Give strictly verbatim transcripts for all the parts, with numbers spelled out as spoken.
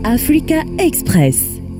أفريكا إكسبريس.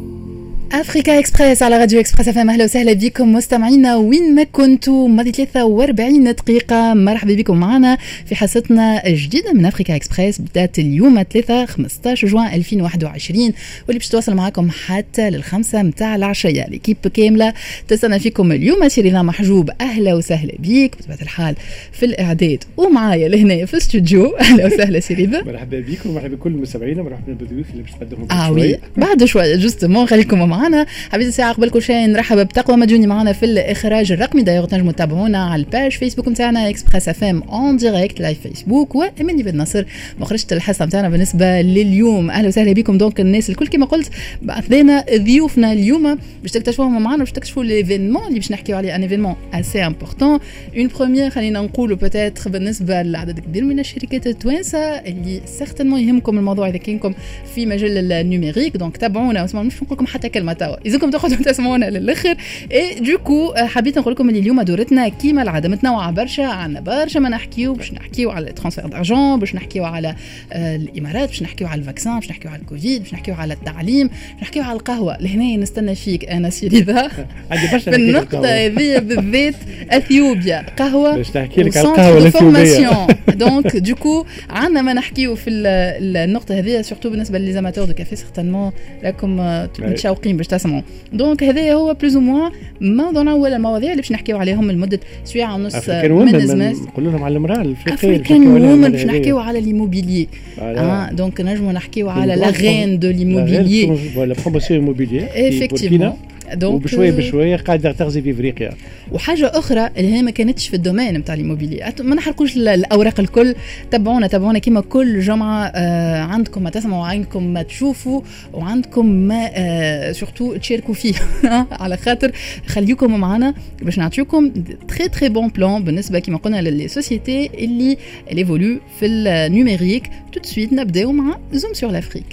أفريكا إكسبريس على راديو إكسبريس أف أم. أهلا وسهلا بكم مستمعينا وين ما كنتوا. ماضي ثلاثة وأربعين دقيقة، مرحبا بكم معنا في حصتنا جديدة من أفريكا إكسبريس. بدأت اليوم ثلاثة خمسطاش جوان ألفين وواحد وعشرين واللي باش تواصل معكم حتى للخمسة متاع العشية. الكيب كاملة تستنى فيكم اليوم. سيرينا محجوب أهلا وسهلا بيك بطبيعة الحال في الإعداد ومعايا لهنا في الاستوديو. أهلا وسهلا سيرينا. مرحبا بكم ومرحبا بكل المستمعين ومرحبا بالضيوف اللي باش تقدمهم آه شوية بعد شوية جوستمون. خليكم معنا. حبيت الساعة قبل كل شيء نرحب بتقوى مديوني معنا في الإخراج الرقمي. دايما تنجموا تتابعونا على الباج فيسبوك نتاعنا إكسبريس أف أم أون ديريكت لايف فيسبوك، وإمني بن نصر مخرجة الحصة نتاعنا بالنسبة لليوم. أهلا وسهلا بكم. دونك الناس الكل كما قلت بعثنا ضيوفنا اليوم باش تكتشفوهم معنا، باش تكتشفوا ليفينمون اللي باش نحكيو عليه. ان ايفينمون اسي امبورطون، اون بروميير خلينا نقولوا بوتيتر بالنسبة لعدد كبير من الشركات التوانسة اللي سيغتينمون يهمكم الموضوع إذا كاينكم في مجال النيميريك. دونك تابعونا واسمعوا، مش نقول لكم حتى كلمة توا إذاكم تاخذوا تسمعونا للآخر. اي دوكو حبيت نقول لكم اللي اليوم دورتنا كيما العادة متنوعة برشا، عندنا برشا ما نحكيو. باش نحكيو على ترانسفير دارجون، باش نحكيو على الإمارات، باش نحكيو على الفاكسان، باش نحكيو على الكوفيد، باش نحكيو على التعليم، باش نحكيو على القهوة. لهنا نستنى فيك أنا سيريذا في النقطة هذه بالذات. أثيوبيا قهوة باش نحكي لك على القهوة الأثيوبية. دونك دوكو عندنا ما نحكيو في النقطة هذه سورتو بالنسبة للزاماتور دو كافي. سيغتانمون راكم متشوقين باش تسمعوا. دونك هذا هو بلوز موا موضوعنا ولا المواضيع اللي باش نحكيو عليهم لمدة ساعة ونص من الزمان. نقول لهم على المرأة الأفريقية، أفريكان وومن باش نحكيو على الإيموبيليي. آه دونك نجمو نحكيو على لا غين دو l'immobilier ولا بروموسيون إيموبيليير effectivement. دونك وبشويه بشويه قاعده تغزي في افريقيا. وحاجه اخرى اللي هي ما كانتش في الدومين نتاع الإيموبيليير، ما نحرقوش الاوراق الكل. تابعونا تابعونا كيما كل جمعه. آه عندكم ما تسمعوا وعندكم ما تشوفوا وعندكم ما آه سورتو تشاركوا فيه. على خاطر خليكم معنا باش نعطيكم تري تري بون بلان بالنسبه كيما قلنا للسوسيتي اللي ايفولو في النيميريك. تو دو سويت نبداو مع زوم سور لافريك.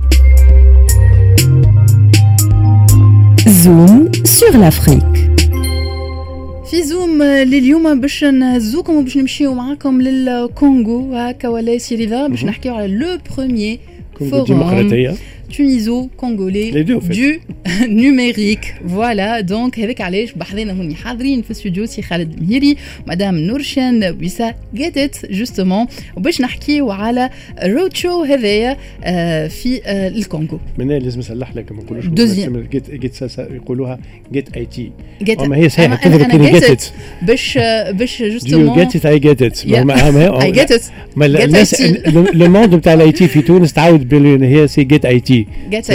زوم سور لافريك. في زوم لليوم باش نهزوكم وباش نمشيو معاكم للكونغو. هكا ولا سيريذا باش نحكيو على لو بروميير فورم تونيزو كونغولي دو نيميريك. فوالا دونك هذاك علاش بحذنا هوني حاضرين في الاستوديو سي خالد مهيري مدام نورشان بيسا جيتت جوستومون، وباش نحكيو على رود شو هذايا في الكونغو. من لازم نصلح لك ما نقولوش جيت جيت يقولوها جيت اي تي. ما هي صحيحه كذا كاين جيتت باش باش جوستومون جيت اي جيتت اي جيتت. الناس لو موند نتاع الاي تي في تونس تعود بان هي سي جيت اي تي.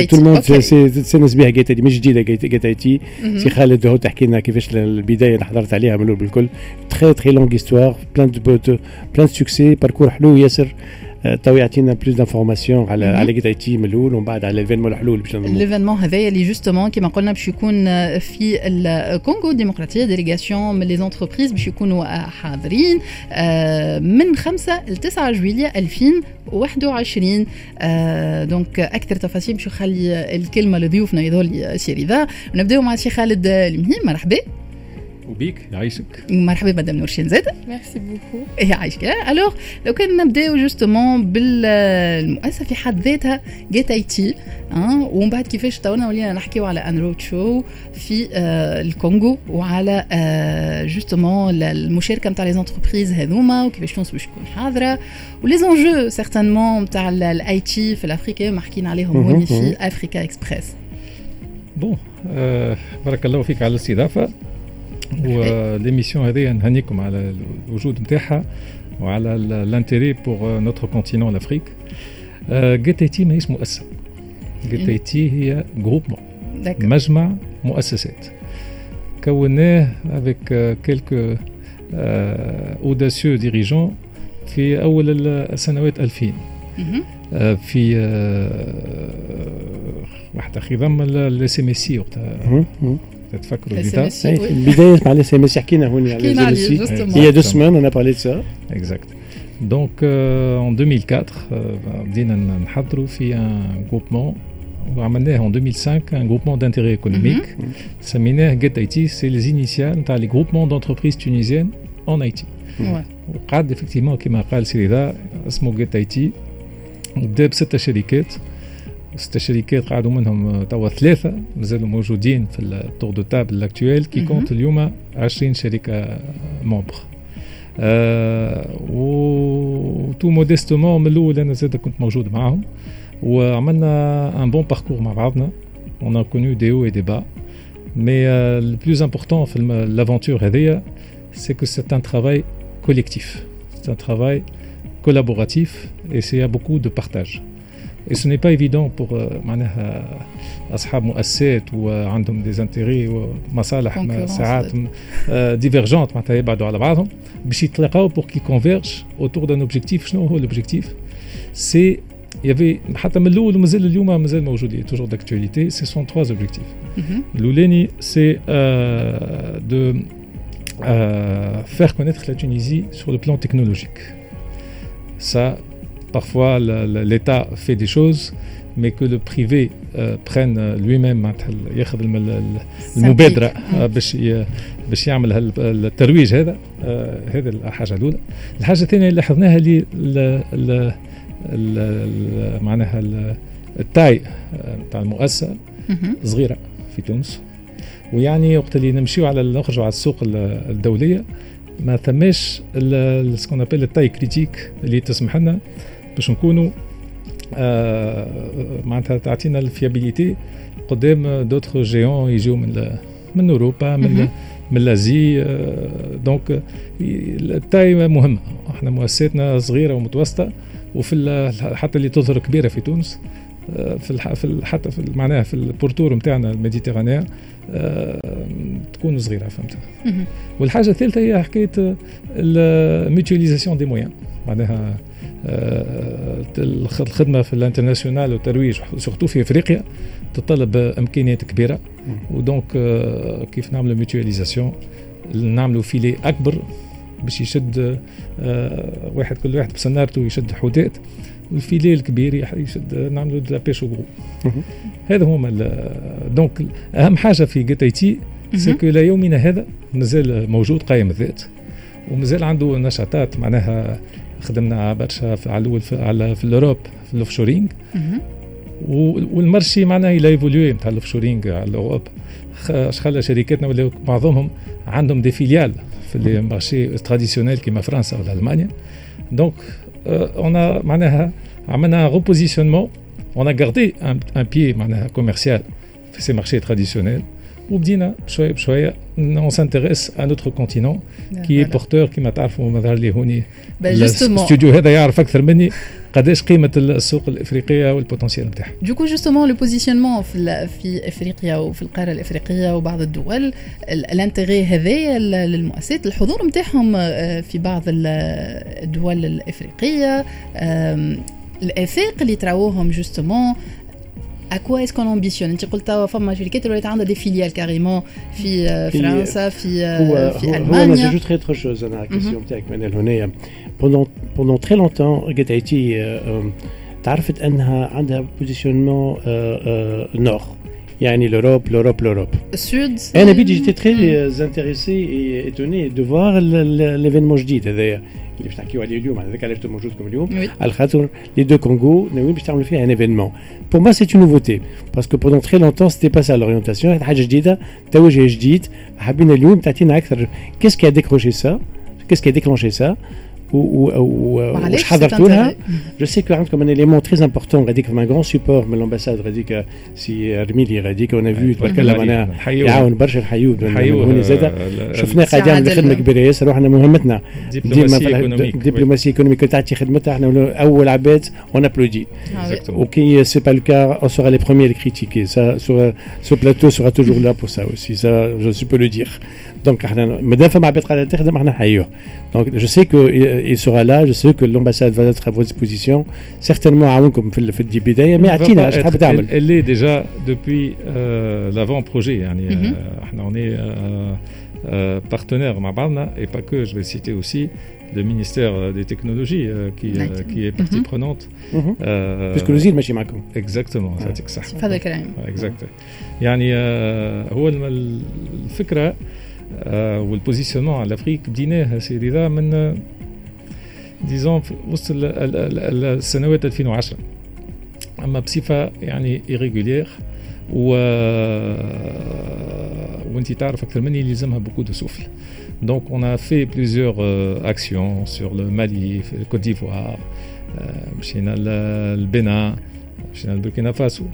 تسنس بها جيت اي تي مش جديده. جيت اي تي سي خالد هو تحكي لنا كيفاش البدايه اللي حضرت عليها من بالكل. تري تري لونغ هيستوار بلان دو بلان دو سوكسي باركور حلو ياسر. تو يعطينا بلوس دانفورماسيون على على جيت اي تي من الاول ومن بعد على الايفينمون الحلول باش نعملوا. الايفينمون هذايا اللي جوستومون كيما قلنا باش يكون في الكونغو الديمقراطيه ديليغاسيون من لي زونتربريز باش يكونوا حاضرين من خمسة ل تسعة جويلية ألفين وواحد وعشرين. دونك اكثر تفاصيل باش نخلي الكلمه لضيوفنا يظل سيريذا. ونبداو مع سي خالد المهيم. مرحبا وبيك يعيشك. مرحبا مدام نورشين زاد. ميرسي بوكو. يعيشك. الوغ لو كان نبداو جوستومون بالمؤسسه في حد ذاتها جيت اي تي اه ومن بعد كيفاش تونا ولينا نحكيو على ان رود شو في آه الكونغو وعلى آه جوستومون المشاركه نتاع لي زونتربريز هذوما وكيفاش تونس باش تكون حاضره ولي زونجو سيغتانمون نتاع الاي تي في الافريقيا ما حكينا عليهم هوني في افريكا اكسبريس. بون آه بارك الله فيك على الاستضافه. والإميسيون هذه نهنيكم على الوجود نتاعها وعلى الانتيري بور نوتر كونتينون لافريك. جيت اي تي ماهيش مؤسسة. جيت اي تي هي جروبمون مجمع مؤسسات كوناه افيك كيلكو اوداسيو ديريجون في اول السنوات ألفين. في واحد خضم الاس ام اس وقتها تفكروا بها البدايه مع الاس ام اس حكينا هوني على الاس ام اس هي دو سمان انا بارلي دو سا اكزاكت. دونك ان ألفين وأربعة بدينا نحضروا في ان جروبمون وعملناه en deux mille cinq un groupement d'intérêt économique سميناه Get آي تي. c'est les initiales نتاع les groupements d'entreprises tunisiennes en آي تي. وقعد effectivement كما قال سيريدا اسمه Get آي تي. وبدا بستة شركات ست شركات قعدوا منهم توا ثلاثه مازالوا موجودين في التور دو تابل الاكتويل كي كونت اليوم عشرين شركه ممبر. أه و تو موديستومون من الاول انا زاد كنت موجود معاهم وعملنا ان بون باركور مع بعضنا. on a connu des hauts et des bas mais euh, le plus important في l'aventure هذه c'est que c'est un travail collectif, c'est un travail collaboratif et c'est y a beaucoup de partage. Et ce n'est pas évident pour معناها أصحاب مؤسسات وعندهم des intérêts ومصالح ساعات divergentes معناتها يبعدوا على بعضهم باش يتلاقاو pour qu'ils convergent autour d'un objectif. شنو هو l'objectif؟ c'est il y avait حتى من الأول ومازال اليوم مازال موجود toujours d'actualité. Ce sont trois objectifs. الأولاني c'est euh, de euh, faire connaître la Tunisie sur le plan technologique. Ça, parfois l'État fait des choses, mais que le privé euh, prenne lui-même ياخذ المبادرة باش باش يعمل الترويج هذا. هذا الحاجة الأولى. الحاجة الثانية اللي لاحظناها اللي معناها التاي تاع المؤسسة صغيرة في تونس. ويعني وقت اللي نمشيو على نخرجوا على السوق الدولية ما ثماش سكون ابل التاي كريتيك اللي تسمح لنا باش نكونوا آه معناتها تعطينا الفيابيليتي قدام دوتر جيون يجيو من من اوروبا من من لازي. آه دونك التاي مهمه. احنا مؤسساتنا صغيره ومتوسطه وفي حتى اللي تظهر كبيره في تونس في في حتى في معناها في البورتور نتاعنا الميديتيرانيا أه تكون صغيره فهمت. والحاجه الثالثه هي حكايه الميوتياليزاسيون دي مويان معناها أه الخدمه في الانترناسيونال والترويج سورتو في افريقيا تتطلب امكانيات كبيره. ودونك أه كيف نعملوا ميوتياليزاسيون نعملوا فيلي اكبر باش يشد أه واحد كل واحد بسنارته يشد حوتات والفيلي الكبير يشد نعملوا دلا بيش وغرو. هذا هما دونك اهم حاجه في جيت اي تي سكو لا يومنا هذا مازال موجود قائم الذات ومازال عنده نشاطات معناها خدمنا برشا على الاول على في الاوروب في الاوفشورينغ والمارشي معناها الى ايفولوي نتاع الاوفشورينغ على الاوروب. خلى شركاتنا ولا معظمهم عندهم دي فيليال في لي مارشي تراديسيونيل كيما فرنسا ولا المانيا. دونك on a معناها عملنا repositionnement, on a gardé un, un pied معناها commercial في ces marchés traditionnels وبدينا بشوية بشوية on s'intéresse à notre continent qui est porteur كما تعرفوا مظهر لي هوني الاستوديو هذا يعرف أكثر مني قداش قيمة السوق الإفريقية والبوتنسيال نتاعها. Du coup justement le positionnement في في إفريقيا وفي القارة الإفريقية وبعض الدول الانتري هذا للمؤسسات الحضور نتاعهم في بعض الدول الإفريقية الآفاق اللي تراوهم justement à quoi est-ce qu'on ambitionne؟ انت قلت فما شركات اللي عندها دي فيليال كاريمون في فرنسا في في المانيا. هو je ajouterais autre chose انا question تاعك منال هنا. pendant pendant très longtemps جيت اي تي تعرفت انها عندها بوزيشنمون نور يعني l'Europe l'Europe l'Europe السود. انا بيجي j'étais très intéressé et étonné de voir l'événement جديد هذايا اللي باش نحكيو عليه اليوم. هذاك علاش موجودكم اليوم على خاطر لي دو كونغو ناويين باش تعملوا فيها ان ايفينمون. pour moi c'est une nouveauté parce que pendant très longtemps c'était pas ça l'orientation. هذه حاجه جديده توجه جديد حابين اليوم تعطينا اكثر qu'est-ce qui a décroché ça qu'est-ce qui a déclenché ça واش حضرتوا لها. جو سي كو عندكم ان اليمون تري امبورطون غاديك فما غران سيبور من الامباساد غاديك سي رميلي غاديك اون فيو تبارك الله معناها يعاون برشا الحيو هوني زاده شفنا قاعد يعمل خدمه كبيره ياسر. وحنا مهمتنا دبلوماسيه ايكونوميك تعطي خدمتها احنا اول عباد اون ابلودي وكي سي با لو كا اون سورا لي بروميير كريتيكي سا سو سو بلاتو سورا توجور لا بور سا اوسي سا جو سو بو لو دير. دونك احنا مادام فما عباد قاعده تخدم احنا حيوه. دونك جو سي كو il sera là, je sais que l'ambassade va être à votre disposition certainement عاونكم في في البدايه ما يعطينا اش تحب تعمل. elle est déjà depuis euh, l'avant-projet يعني euh, احنا on est euh, euh, partenaire مع بعضنا et pas que je vais citer aussi le ministère des technologies euh, qui euh, qui est partie prenante puisque الوزير ماشي معكم. exactement يعطيك الصحه. هذا الكلام exact يعني uh, هو الفكره uh, والبوزيشنمون على الافريق بديناه سيدي ذا من ديزون وسط السنوات ألفين وعشرة اما بصفه يعني irrégulière و وانت تعرف اكثر مني لازمها beaucoup de souffle. Donc on a fait plusieurs euh, actions sur le Mali, le Côte d'Ivoire, مشينا للبنان, مشينا للبوركينا فاسو.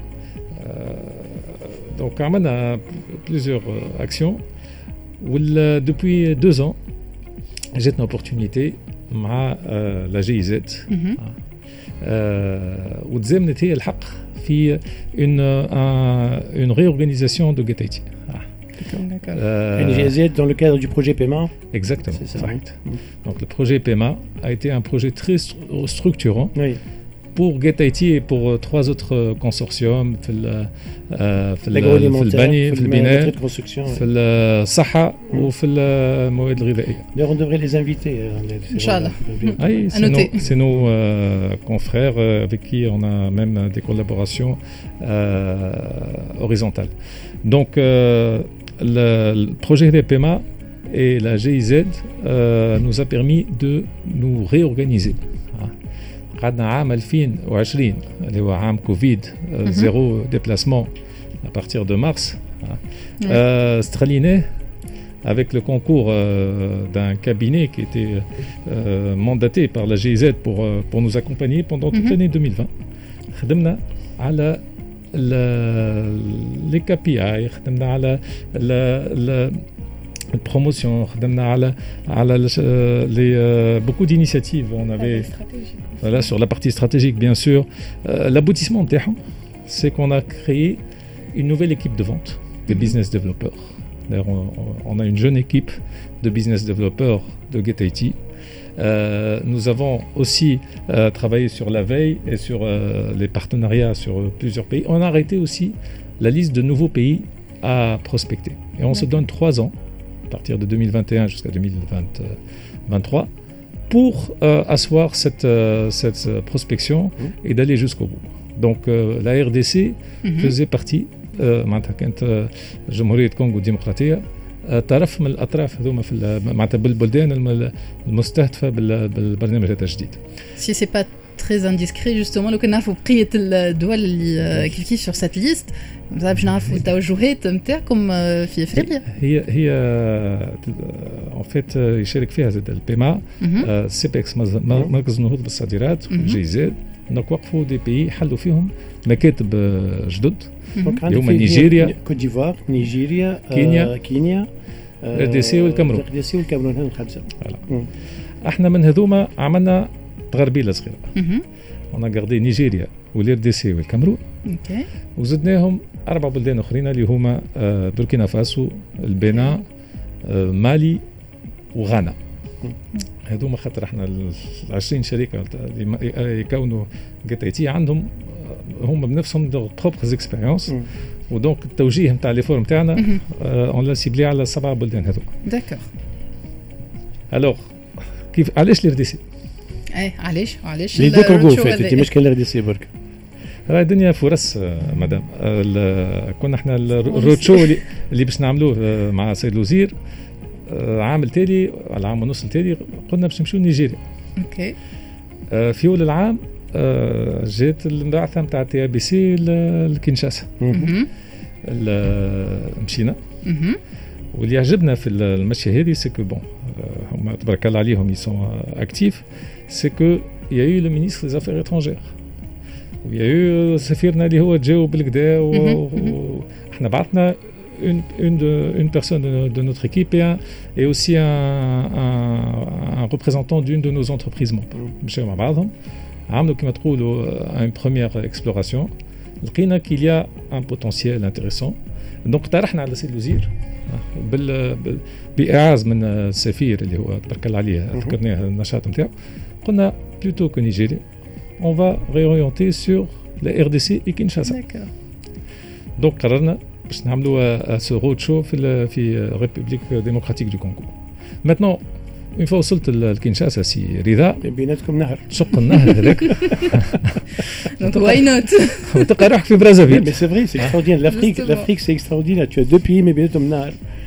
Donc عملنا plusieurs actions. وال depuis deux ans جاتنا opportunité مع la G I Z. وتزامنت هي الحق في une un, une réorganisation de Get I T. Euh, G I Z dans le cadre du projet P M A. Exactement. C'est ça, oui. Donc le projet P M A a été un projet très structurant. Oui. Pour Get I T et pour trois autres consortiums في ال في البني في البناء في الصحة وفي المواد الغذائية. D'ailleurs on devrait les inviter. Inchallah. Oui, c'est nos, c'est nos euh, confrères avec qui on a même des collaborations euh, horizontales. Donc euh, le, le projet de P M A et la G I Z euh, nous a permis de nous réorganiser. قعدنا عام ألفين وعشرين اللي هو عام كوفيد زيرو ديبلاسمون à partir de mars استغليناه avec le concours euh, d'un cabinet qui était euh, mandaté par la G I Z pour euh, pour nous accompagner pendant toute l'année deux mille vingt. خدمنا على les K P I, خدمنا على ال promotion, les, euh, beaucoup d'initiatives. On avait voilà, sur la partie stratégique, bien sûr. Euh, l'aboutissement, c'est qu'on a créé une nouvelle équipe de vente, des business développeurs. D'ailleurs, on, on a une jeune équipe de business développeurs de Get I T. Euh, nous avons aussi euh, travaillé sur la veille et sur euh, les partenariats sur euh, plusieurs pays. On a arrêté aussi la liste de nouveaux pays à prospecter. Et on ouais. se donne trois ans, à partir de deux mille vingt et un jusqu'à deux mille vingt-trois, pour euh, asseoir cette, euh, cette prospection mmh. et d'aller jusqu'au bout. Donc euh, la R D C mmh. faisait partie, معناتها كانت جمهورية كونغو الديمقراطية طرف من الأطراف هذوما في معناتها بالبلدان المستهدفة بالبرنامج هذا الجديد. Si c'est pas très indiscret justement لو كنا نعرفوا بقية الدول اللي كيف كيف sur cette liste باش نعرفوا التوجهات نتاعكم في افريقيا. هي هي en fait يشارك فيها زاد البيما سيبكس مركز النهوض بالصادرات جي زد. دونك وقفوا دي بي حلوا فيهم مكاتب جدد اليوم نيجيريا كوت ديفوار نيجيريا كينيا كينيا ار دي سي والكاميرون ار دي سي والكاميرون هذو الخمسه. احنا من هذوما عملنا تغربيله صغيره. انا غاردي نيجيريا والار دي سي والكاميرون اوكي وزدناهم اربع بلدان اخرين اللي هما بوركينا فاسو البنان مالي وغانا. هذوما خاطر احنا عشرين شركه اللي يكونوا جيت اي تي عندهم هم بنفسهم دو بروبر اكسبيريونس ودونك التوجيه نتاع لي فورم تاعنا اون لا سيبلي على سبع بلدان هذوما. داكور. الوغ كيف علاش لي سي؟ اي علاش علاش لي دوكو فاتتي مش كان لي سي برك. راهي الدنيا فرص مدام. كنا احنا الروتشو اللي, اللي باش نعملوه مع السيد الوزير عام التالي العام ونص التالي قلنا باش نمشيو نيجيريا. اوكي. في اول العام جات البعثه نتاع تي بي سي لكينشاسا. مشينا. واللي عجبنا في المشيه هذه سي كو بون هما تبارك الله عليهم يسون اكتيف سي كو يا يو لو مينيستر دي افير étrangères ويا يو سفيرنا اللي هو تجاوب بالكدا وحنا بعثنا une une de une personne de, de notre équipe et, un, et aussi un, un, un représentant d'une de nos entreprises membres. مشاو مع بعضهم عملوا كما تقولوا une première exploration لقينا qu'il y a un potentiel intéressant. donc طرحنا على السيد الوزير بال بإعاز من السفير اللي هو تبارك الله عليه ذكرناه النشاط نتاعو. قلنا plutôt que Nigeria on va réorienter sur la R D C et Kinshasa. donc قررنا باش نعملوا سو رود شو في في ريبوبليك ديمقراطيك دو كونغو. maintenant une fois وصلت لكينشاسا سي رضا بيناتكم نهر تشق النهر هذاك donc why not وتلقى روحك في برازافيل. mais c'est vrai c'est extraordinaire l'Afrique l'Afrique c'est extraordinaire tu as deux pays mais بيناتهم نهر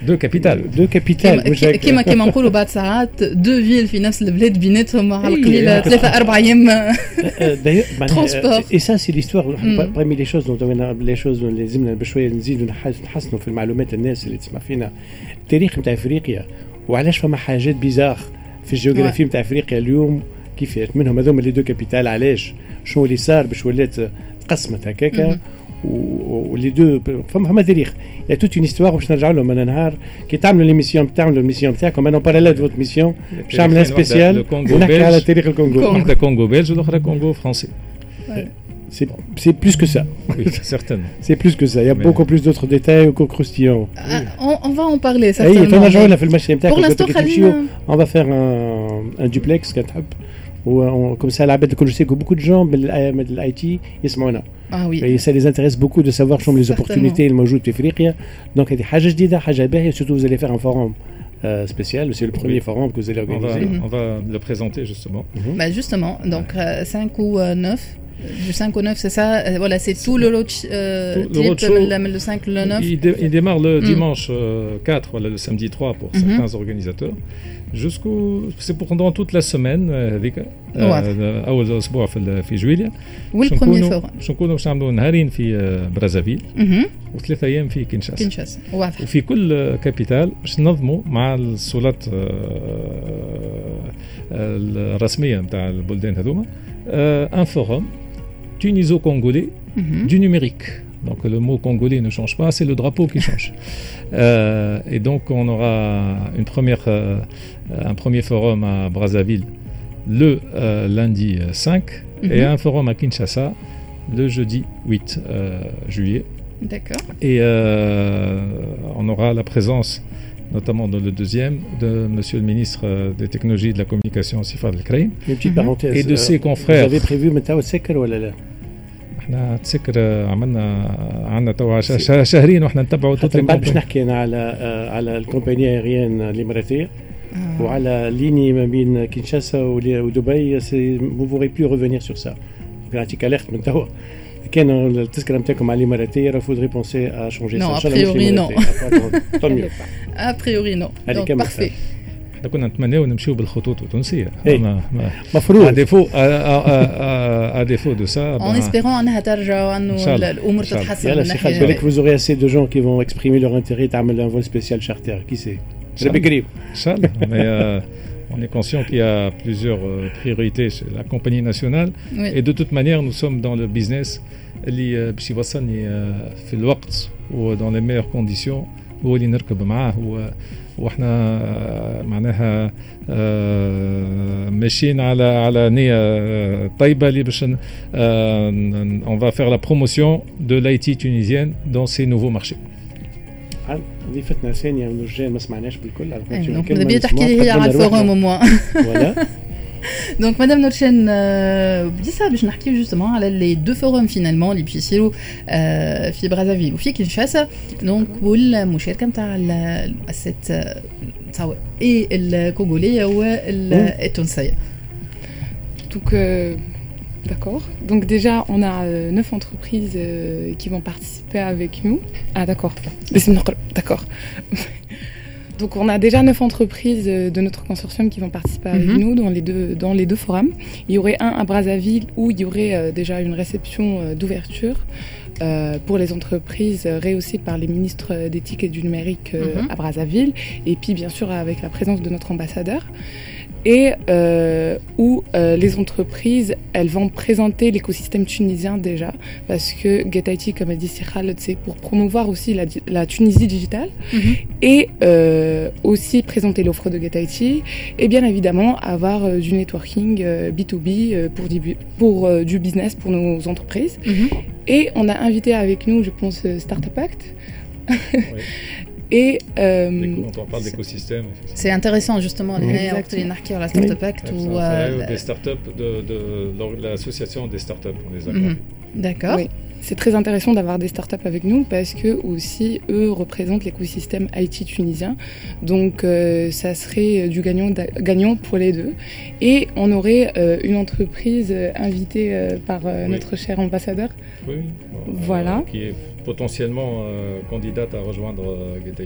دو كابيتال دو كابيتال كيما كيما نقولوا بعد ساعات دو فيل في نفس البلاد بيناتهم على القليله ثلاثه اربع ايام ترونسبور. اي سا سي ليستوار parmi les choses dont les choses اللي لازمنا بشويه نزيدوا نحسنوا في المعلومات الناس اللي تسمع فينا التاريخ نتاع افريقيا وعلاش فما حاجات بيزار في الجيوغرافي نتاع افريقيا اليوم كيفاش منهم هذوما لي دو كابيتال علاش شنو اللي صار باش ولات تقسمت هكاكا ولي دو فما فما تاريخ يا توت اون استوار باش نرجعوا لهم انا نهار كي تعملوا ليميسيون تاعملوا الميسيون تاعكم انا باراليل فوت ميسيون باش نعملها سبيسيال ونحكي على تاريخ الكونغو. واحده كونغو بلج والاخرى كونغو فرنسي. C'est, c'est plus que ça. Oui, certainement. C'est plus que ça. Il y a Mais... beaucoup plus d'autres détails ou croustillants. Ah, on, on va en parler, certainement. Mais... Pour l'instant, on va faire un, un duplex, où, comme ça, je sais que beaucoup de gens de l'I T, ils sont là. Ah oui. Et ça les intéresse beaucoup de savoir quelles sont les opportunités qui sont en Afrique. Donc, il y a des choses jdidah, des choses bien, et surtout, vous allez faire un forum. Euh, spécial, c'est le premier oui. forum que vous allez organiser. On va, on va le présenter justement. Mm-hmm. Bah justement, donc euh, cinq ou neuf. Du cinq au neuf, c'est ça. Euh, voilà, c'est tout le road euh, le cinq le neuf. Il, dé, il démarre le mm. dimanche euh, quatre, voilà, le samedi trois pour mm-hmm. certains organisateurs. Jusqu'au c'est pendant toute la semaine هذيك اول اسبوع في في جويليا. والبروميير فورم شو نكونوا باش نعملوا نهارين في برازافيل وثلاث ايام في كينشاسا. كينشاسا واضح. وفي كل كابيتال باش ننظموا مع السلطات الرسميه نتاع البلدان هذوما ان فورم tuniso-congolais mm-hmm. du numérique. Donc le mot congolais ne change pas, c'est le drapeau qui change. euh, et donc on aura une première, euh, un premier forum à Brazzaville le euh, lundi cinq mm-hmm. et un forum à Kinshasa le jeudi huit euh, juillet. D'accord. Et euh, on aura la présence, notamment dans le deuxième, de Monsieur le ministre des Technologies et de la Communication, Sifar El-Kraïm. Une petite mm-hmm. parenthèse. Et de ses confrères. Vous avez prévu Metaou Tsekr ou là احنا تسكر عملنا عندنا توا شهرين واحنا نتبعوا توت بعد باش نحكي انا على على الكومباني ايريان الاماراتيه آه. وعلى ليني ما بين كينشاسا ودبي سي vous pourrez plus revenir sur ça. نعطيك اليرت من توا كان التذكره نتاعكم على الاماراتيه راه فودري بونسي ا شونجي سا. ان شاء الله نو طميو ا بريوري نو بارفي. كنا نتمناو نمشيو بالخطوط التونسيه مفروض اديفو اديفو دو سا en espérant انها ترجع وانه الامور تتحسن. يلا سي خالد بالك vous aurez assez de gens qui vont exprimer leur intérêt تعمل un vol spécial charter qui sait c'est بقريب ان شاء الله. mais on est conscient qu'il y a plusieurs priorités chez la compagnie nationale oui. et de toute manière nous sommes dans le business اللي باش يوصلني في الوقت و dans les meilleures conditions هو اللي نركب معاه و واحنا معناها ماشيين على على نيه طيبه اللي باش on va faire la promotion de l'I T tunisienne dans ces nouveaux marchés. ضيفتنا ثانيه من الرجال ما سمعناش بالكل على خاطر دونك نبي تحكي لي هي على الفورم او موا فوالا. Donc Madame Nourchen, dis ça, je n'arrive justement à les deux forums finalement, les Pichiro, في Brazzaville ou في Kinshasa. Donc والمشاركة نتاع cette سواء et الكونغولية والتونسية. Donc euh, d'accord. Donc déjà on a euh, neuf entreprises euh, qui vont participer avec nous. Ah d'accord. D'accord. Donc on a déjà neuf entreprises de notre consortium qui vont participer avec mm-hmm. nous dans les deux dans les deux forums. Il y aurait un à Brazzaville où il y aurait euh, déjà une réception euh, d'ouverture euh, pour les entreprises euh, rehaussées par les ministres d'éthique et du numérique euh, mm-hmm. à Brazzaville, et puis bien sûr avec la présence de notre ambassadeur. Et euh, où euh, les entreprises, elles vont présenter l'écosystème tunisien déjà, parce que Get I T, comme a dit Sikhal, c'est pour promouvoir aussi la, la Tunisie digitale, mm-hmm. et euh, aussi présenter l'offre de Get I T, et bien évidemment avoir euh, du networking euh, B deux B euh, pour, du, pour euh, du business pour nos entreprises. Mm-hmm. Et on a invité avec nous, je pense, Startup Act. Oui. Et euh, quand on parle d'écosystème, c'est intéressant justement de la Startup Act ou euh, des startups de, de, de l'association des startups, on les accompagne. Mm-hmm. D'accord. Oui. C'est très intéressant d'avoir des startups avec nous parce que aussi eux représentent l'écosystème I T tunisien. Donc euh, ça serait du gagnant gagnant pour les deux. Et on aurait euh, une entreprise invitée euh, par euh, oui. notre cher ambassadeur. Oui. Voilà. Euh, qui est potentiellement euh, candidate à rejoindre euh, Get I T.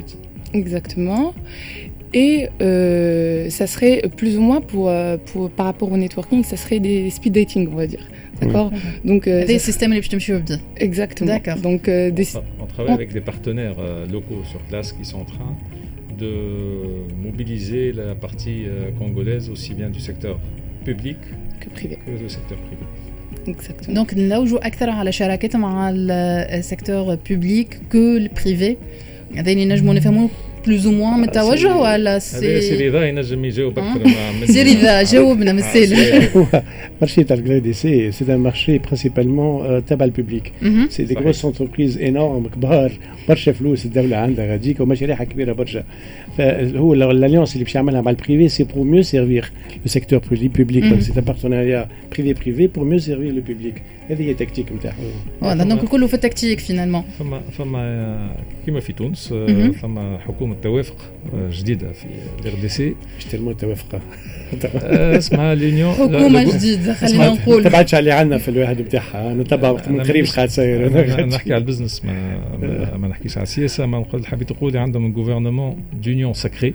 Exactement. Et euh, ça serait plus ou moins pour, pour, par rapport au networking, ça serait des speed dating, on va dire. D'accord. Mmh. Donc, euh, des systèmes les plus de exactement. D'accord. Donc, euh, des... on, on travaille avec des partenaires euh, locaux sur place qui sont en train de mobiliser la partie euh, congolaise aussi bien du secteur public que privé. Que du secteur privé. Exactement. Donc, نلوجوا أكثر على شراكات مع السيكتور بوبليك كو البريفي. هذا اللي نجموا نفهموا بلوز او موان من التوجه ولا سي سي رضا ينجم يجاوب اكثر من سي رضا جاوبنا مثال marché تاع الكريدي سي سي ان مارشي برينسيبالمون تبع الببليك سي دي غروس انتربريز انورم كبار برشا فلوس الدوله عندها غاديك ومشاريع كبيره برشا فهو الاليونس اللي باش يعملها مع البريفي سي بور ميو سيرفير لو سيكتور بوبليك سي ان بارتناريا بريفي بريفي بور ميو سيرفير لو بوبليك هذه هي التكتيك نتاعو فوالا دونك كله في التكتيك فينالمون فما فما كيما في تونس فما حكومه توافق جديده في الار دي سي مش تلمو توافق اسمها لينيون حكومه جديده خلينا نقول ما تبعتش على عندنا في الواحد بتاعها نتبع من قريب قاعد ساير نحكي على البزنس ما ما نحكيش على السياسه ما نقول حبيت تقولي عندهم من غوفرنمون دونيون ساكري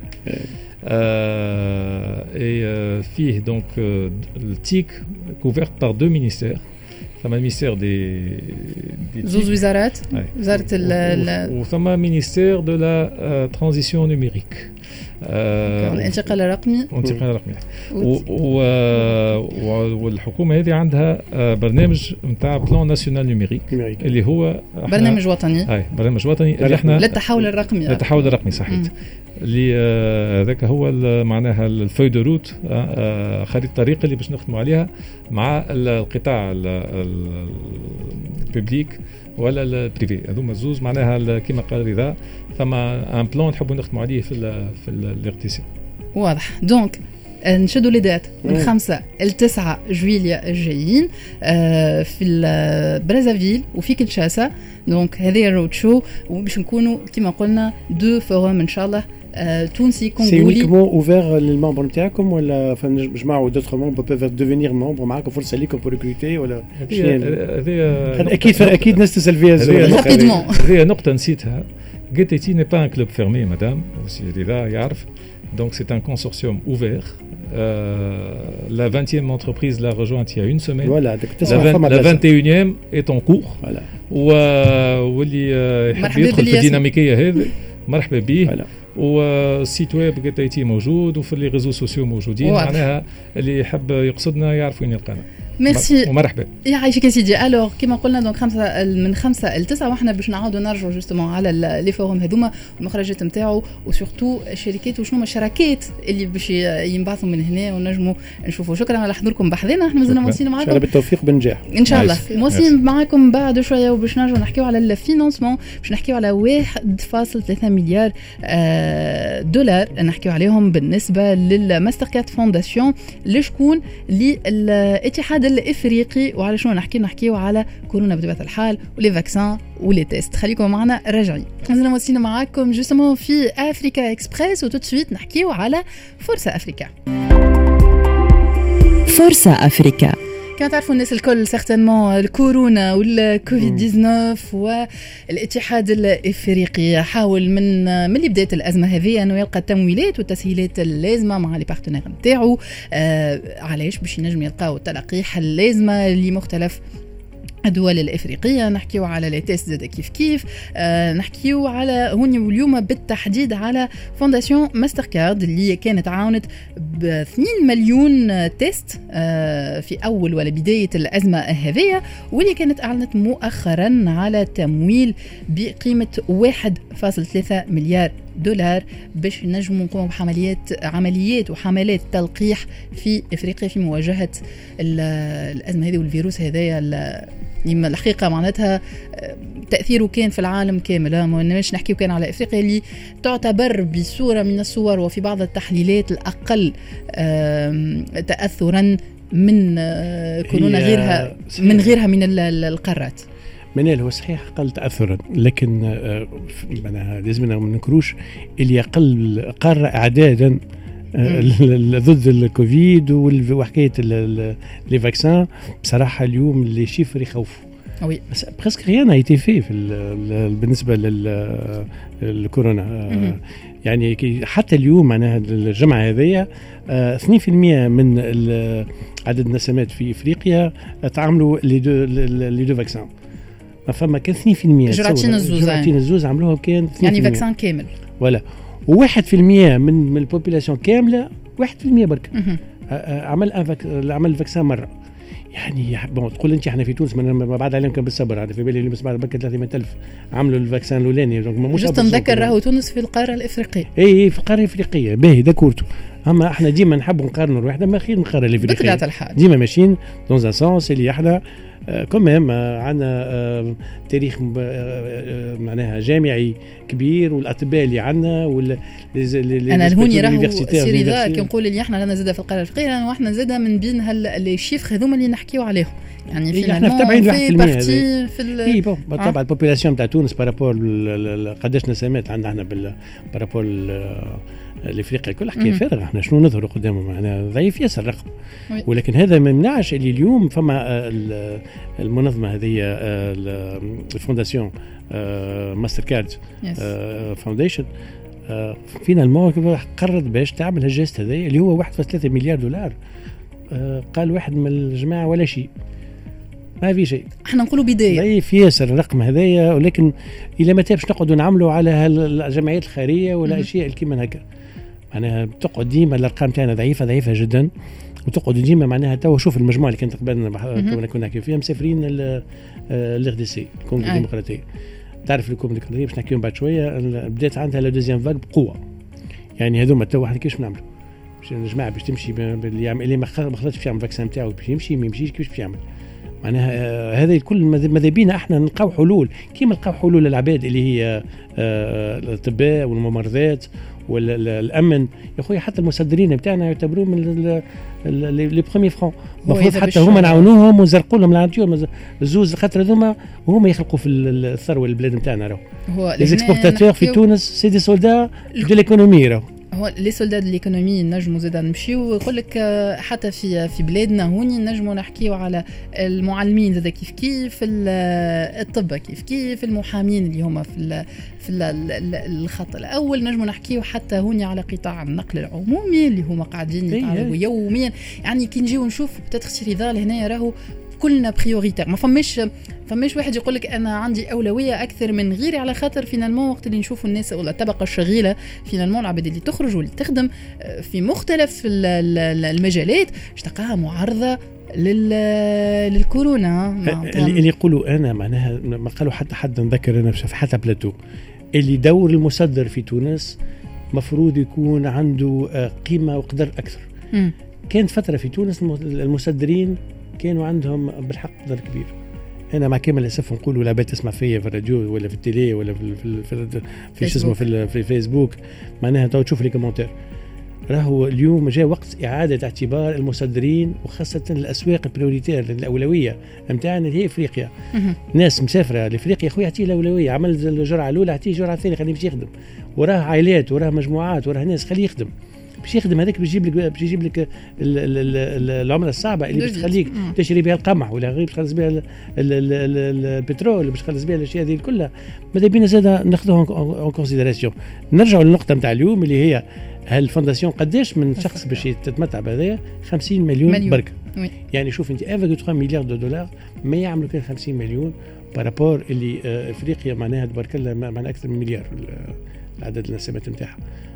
اي فيه دونك التيك كوفيرت بار دو مينيستير ثم المينيستير دي زوز وزارات وزاره ال وثم مينيستير دو لا ترانزيسيون نوميريك الانتقال الرقمي الانتقال الرقمي والحكومه هذه عندها برنامج نتاع بلان ناسيونال نوميريك اللي هو برنامج وطني اي برنامج وطني اللي احنا للتحول الرقمي للتحول الرقمي صحيح اللي هذاك هو معناها الفوي دو روت خريطه الطريق اللي باش نخدموا عليها مع القطاع الببليك ولا البريفي هذوما زوز معناها كما قال رضا ثم ان بلان نحبوا نخدموا عليه في ال في الاقتصاد واضح دونك نشدوا ليدات من خمسة لتسعة جويليا الجايين في برازافيل وفي كينشاسا دونك هذه الرود شو وباش نكونوا كما قلنا دو فوروم ان شاء الله تونسي كونغولي سي ويكمون اوفير للممبر نتاعكم ولا فنجمعوا دوتر ممبر بوفير ديفينير ممبر معاكم فرصه ليكم بور ريكروتي ولا هذه اكيد اكيد ناس تسال فيها هذه نقطه نسيتها جيت تي ني با ان كلوب فيرمي مدام وسي رضا يعرف donc c'est un consortium ouvert euh, la vingtième entreprise l'a rejointe il y a une semaine voilà, la vingt et unième est en cours voilà. واللي يحب يدخل في الديناميكيه هذه مرحبا به voilà. والسيت ويب جيت اي تي موجود وفي لي ريزو سوسيو موجودين معناها اللي يحب يقصدنا يعرف وين يلقانا ميرسي ومرحبا يعيشك يا سيدي. الوغ كيما قلنا دونك خمسة من خمسة لتسعة وحنا باش نعاودوا نرجعوا جوستومون على لي فوروم هذوما والمخرجات نتاعو وسورتو الشركات وشنو هما الشراكات اللي باش ينبعثوا من هنا ونجموا نشوفوا. شكرا على حضوركم بحذنا احنا مازلنا مواصلين معاكم ان شاء الله بالتوفيق بالنجاح ان شاء الله مواصلين معاكم بعد شويه وباش نرجعوا نحكيوا على الفينانسمون باش نحكيوا على واحد فاصلة ثلاثة مليار دولار نحكيوا عليهم بالنسبه للماستر كارد فونداسيون لشكون للاتحاد الافريقي وعلى شنو نحكي نحكيو على كورونا بطبيعه الحال ولي فاكسان ولي تيست. خليكم معنا راجعين مازلنا مواصلين معاكم جوستومون في افريكا اكسبريس وتو سويت نحكيو على فرصه افريكا. فرصه افريكا كما تعرفوا الناس الكل سيغتانمون الكورونا والكوفيد تسعة عشر والاتحاد الافريقي حاول من من اللي بدايه الازمه هذه انه يلقى التمويلات والتسهيلات اللازمه مع لي بارتنير نتاعو آه علاش باش ينجم يلقاو التلقيح اللازمه لمختلف الدول الافريقيه. نحكيو على لي تيست زاد كيف كيف آه نحكيو على هوني واليوم بالتحديد على فونداسيون ماستر كارد اللي كانت عاونت ب اثنين مليون تيست آه في اول ولا بدايه الازمه هذه واللي كانت اعلنت مؤخرا على تمويل بقيمه واحد فاصلة ثلاثة مليار دولار باش نجموا نقوموا بحمليات عمليات وحملات تلقيح في افريقيا في مواجهه الازمه هذه والفيروس هذايا. لما الحقيقه معناتها تاثيره كان في العالم كامل ما نمش نحكيو كان على افريقيا اللي تعتبر بصوره من الصور وفي بعض التحليلات الاقل تاثرا من كورونا غيرها من غيرها من القارات. منال هو صحيح أقل تأثرا لكن أنا لازم ما ننكروش اللي أقل قارة إعدادا ضد الكوفيد وحكاية لي فاكسان بصراحة اليوم اللي شيفر يخوفوا وي بس بريسك ريان ايتي في بالنسبه للكورونا. يعني حتى اليوم معناها الجمعه هذه اثنين بالمئة من عدد النسمات في افريقيا تعاملوا لي دو لي دو فاكسان. ما فما كان اثنين بالمئة جرعتين الزوز جرعتين الزوز عملوها كان يعني فاكسان كامل ولا وواحد في المئة من من البوبولاسيون كامله واحد في المئة برك عمل عمل الفاكسان مره. يعني بون تقول انت احنا في تونس ما بعد عليهم كان بالصبر. هذا في بالي اللي بسمع برك ثلاثمية ألف عملوا الفاكسان الاولاني. مش جست نذكر راهو تونس في القاره الافريقيه. اي في القاره الافريقيه باهي ذكرته. اما احنا ديما نحبوا نقارنوا روحنا ما خير من القاره الافريقيه ديما ماشيين دون ان سونس اللي احنا كمان عندنا تاريخ معناها جامعي كبير والاطباء اللي عندنا وال انا الهوني راهو سيري ذا كي نقول اللي احنا رانا زاده في القاره الافريقيه واحنا زاده من بين هالشيفر هذوما اللي نحكيو عليهم. يعني في احنا متابعين واحد بالمئة في ال اي بون طبعا البوبولاسيون تاع تونس بارابور قداش نسمات عندنا احنا بارابور الافريقيا كل حكايه فارغه. احنا شنو نظهروا قدامهم معنا ضعيف ياسر الرقم. ولكن هذا ما يمنعش اللي اليوم فما المنظمه هذه الفونداسيون ماستر كارد فاونديشن فينا الموقف قررت باش تعمل هالجيست هذا اللي هو واحد فاصلة ثلاثة مليار دولار. قال واحد من الجماعه ولا شيء ما في شيء. احنا نقولوا بدايه ضعيف ياسر الرقم هذايا. ولكن الى متى باش نقعدوا نعملوا على الجمعيات الخيريه ولا اشياء كيما هكا؟ معناها بتقعد ديما الارقام تاعنا ضعيفه ضعيفه جدا. وتقعد ديما معناها تو شوف المجموعه اللي كانت قبلنا كنا كنا نحكيو فيها مسافرين الار دي سي الكونغو الديمقراطيه. تعرف الكونغو الديمقراطيه باش نحكيو بعد شويه بدات عندها لا دوزيام فاغ بقوه. يعني هذوما تو احنا كيفاش نعملوا؟ باش الجماعه باش تمشي اللي يعمل اللي ما خلطش باش يعمل الفاكسان تاعو باش يمشي ما يمشيش كيفاش باش يعمل؟ معناها هذا الكل ماذا بينا احنا نلقاو حلول كيما نلقاو حلول للعباد اللي هي الاطباء والممرضات والامن. يا خويا حتى المصدرين بتاعنا يعتبروا من لي بروميي فرون. المفروض حتى هما نعاونوهم ونزرقوا لهم نعطيوهم الزوز خاطر هذوما وهما يخلقوا في الثروه البلاد نتاعنا. راهو لي اكسبورتاتور في تونس سي دي سولدا دو ليكونومي. راهو هو لي سولداد الايكونومي نجموا زاده نمشيو ويقول لك حتى في في بلادنا هوني نجموا نحكيو على المعلمين زاده كيف كيف الطب كيف كيف المحامين اللي هما في في الخط الاول. نجموا نحكيو حتى هوني على قطاع النقل العمومي اللي هما قاعدين يتعرضوا يوميا. يعني كي نجيو نشوف بتاتر رضا هنا راهو كلنا بريوريتير. ما فماش فماش واحد يقول لك انا عندي اولويه اكثر من غيري على خاطر فينالمون وقت اللي نشوفوا الناس ولا الطبقه الشغيله فينالمون العباد اللي تخرج واللي تخدم في مختلف المجالات تلقاها معرضه للكورونا. اللي يقولوا انا معناها ما قالوا حتى حد نذكر انا في حتى بلاتو اللي دور المصدر في تونس مفروض يكون عنده قيمه وقدر اكثر. م. كانت فتره في تونس المصدرين كانوا عندهم بالحق قدر كبير. انا مع كامل الاسف نقول ولا بات تسمع فيا في الراديو ولا في التيلي ولا في في في, في شو اسمه في في فيسبوك معناها تو تشوف لي كومنتير. راهو اليوم جاء وقت اعاده اعتبار المصدرين وخاصه الاسواق البريوريتير الاولويه نتاعنا اللي هي افريقيا. ناس مسافره لافريقيا خويا اعطيه الاولويه. عمل الجرعه الاولى اعطيه الجرعه الثانيه خليه يمشي يخدم. وراه عائلات وراه مجموعات وراه ناس خليه يخدم باش يخدم. هذاك باش يجيب لك باش يجيب لك العمله الصعبه اللي باش تخليك تشري بها القمح ولا غير باش تخلص بها البترول باش تخلص بها الاشياء هذه كلها. ماذا بينا زاد ناخذوها اون كونسيدراسيون. نرجعوا للنقطه نتاع اليوم اللي هي هالفونداسيون قداش من شخص باش تتمتع بهذايا خمسين مليون برك. يعني شوف انت واحد فاصلة ثلاثة مليار دولار ما يعملوا كان خمسين مليون بارابور اللي افريقيا معناها تبارك الله معناها اكثر من مليار العدد النسمات نتاعها.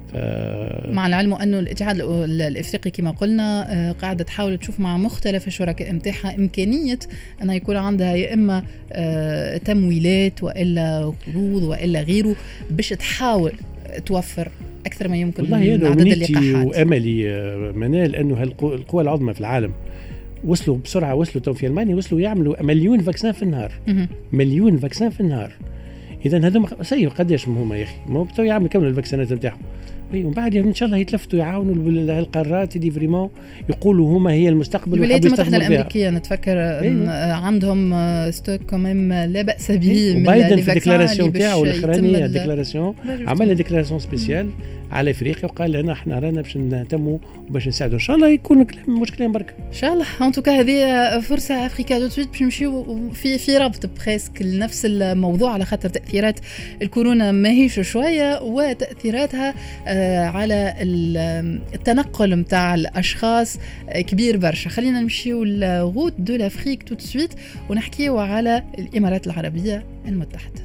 مع العلم أنه الاتحاد الإفريقي كما قلنا قاعدة تحاول تشوف مع مختلف الشركاء متاعها إمكانية أن يكون عندها يا إما تمويلات وإلا قروض وإلا غيره باش تحاول توفر أكثر ما يمكن من عدد اللقاحات. وأملي منال أنه القوى العظمى في العالم وصلوا بسرعة وصلوا تو في ألمانيا وصلوا يعملوا مليون فاكسان في النهار. مليون فاكسان في النهار. إذا هذوما سيء قداش هما يا أخي ما هو يعمل كامل الفاكسينات نتاعهم اي ومن بعد ان شاء الله يتلفتوا يعاونوا القارات اللي فريمون يقولوا هما هي المستقبل. الولايات المتحده الامريكيه نتفكر أيوة. عندهم ستوك كمان لا باس به من بايدن في الديكلاراسيون تاعو الاخرانيه الديكلاراسيون عمل ديكلاراسيون سبيسيال على افريقيا وقال لنا احنا رانا باش نهتموا وباش نساعدوا ان شاء الله يكون كلام مش كلام برك ان شاء الله. ان توكا هذه فرصه افريكا دو سويت باش نمشيو في في ربط بريسك لنفس الموضوع على خاطر تاثيرات الكورونا ماهيش شويه وتاثيراتها على التنقل نتاع الاشخاص كبير برشا. خلينا نمشيو لغوت دو لافريك تو سويت ونحكيو على الامارات العربيه المتحده.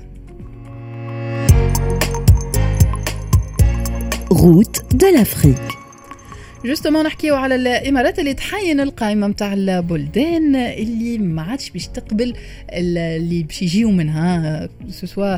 غوت دو لافريك جوستومون نحكيو على الامارات اللي تحين القائمه نتاع البلدان اللي ما عادش باش تقبل اللي باش يجيو منها سواء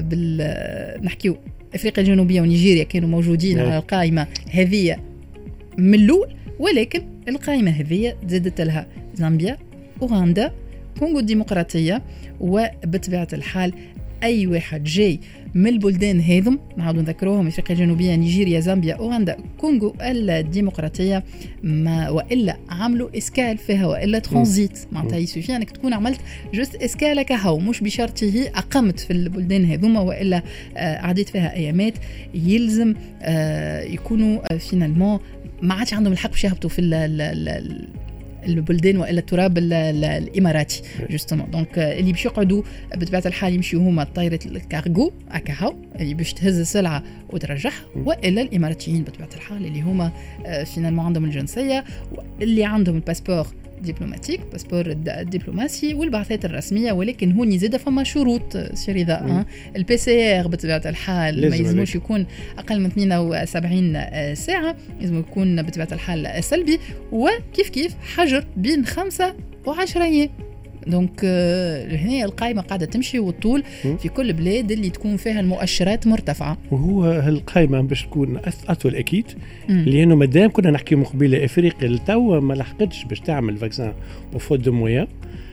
بال نحكيو افريقيا الجنوبيه ونيجيريا كانوا موجودين على القائمه هذه من الاول، ولكن القائمه هذه زادت لها زامبيا، اوغندا، كونغو الديمقراطيه، وبطبيعه الحال اي واحد جاي من البلدان هذم نعاودوا نذكروهم افريقيا الجنوبيه، نيجيريا، زامبيا، اوغندا، كونغو الديمقراطيه، ما والا عملوا اسكال فيها والا ترانزيت معناتها يسوفي انك تكون عملت جوست اسكال كهو مش بشرطه اقمت في البلدان هذوما والا آه عديت فيها ايامات يلزم آه يكونوا آه فينالمون ما عادش عندهم الحق باش يهبطوا في ال ال البلدان والا التراب الاماراتي جوستومون. دونك اللي باش يقعدوا بطبيعه الحال يمشيو هما طايره الكارغو اكاهو اللي باش تهز السلعه وترجعها، والا الاماراتيين بطبيعه الحال اللي هما فينالمون عندهم الجنسيه اللي عندهم الباسبور دبلوماتيك باسبور الدبلوماسي والبعثات الرسميه، ولكن هوني زاده فما شروط سي رضا. البي سي ار بطبيعه الحال ما يلزموش يكون اقل من اثنين وسبعين ساعه، لازم يكون بطبيعه الحال سلبي، وكيف كيف حجر بين خمسة وعشرة ايام. دونك هنا القائمه قاعده تمشي والطول في كل بلاد اللي تكون فيها المؤشرات مرتفعه، وهو هالقائمه باش تكون اطول اكيد لانه مادام كنا نحكي من قبيله افريقيا لتوا ما لحقتش باش تعمل فاكسان وفود دو مويا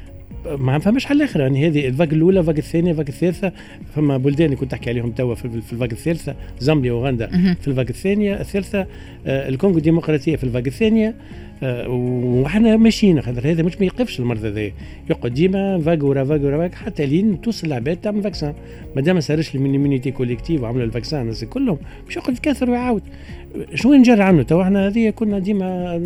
ما فهمش حل اخر. يعني هذه الفاق الاولى، الفاق الثانيه، الفاق الثالثه، فما بلدان اللي كنت تحكي عليهم توا في الفاق الثالثه، زامبيا واوغندا في الفاق الثانيه، الثالثه آه الكونغو الديمقراطيه في الفاق الثانيه، آه وحنا ماشيين خاطر هذا مش ما يقفش المرض هذا يقعد ديما فاق ورا فاق ورا فاق حتى لين توصل العباد تعمل فاكسان. ما دام ما صارش المينيتي كوليكتيف وعملوا الفاكسان الناس كلهم مش يقعد يكثر ويعاود. شو نجر عنه تو احنا هذه كنا ديما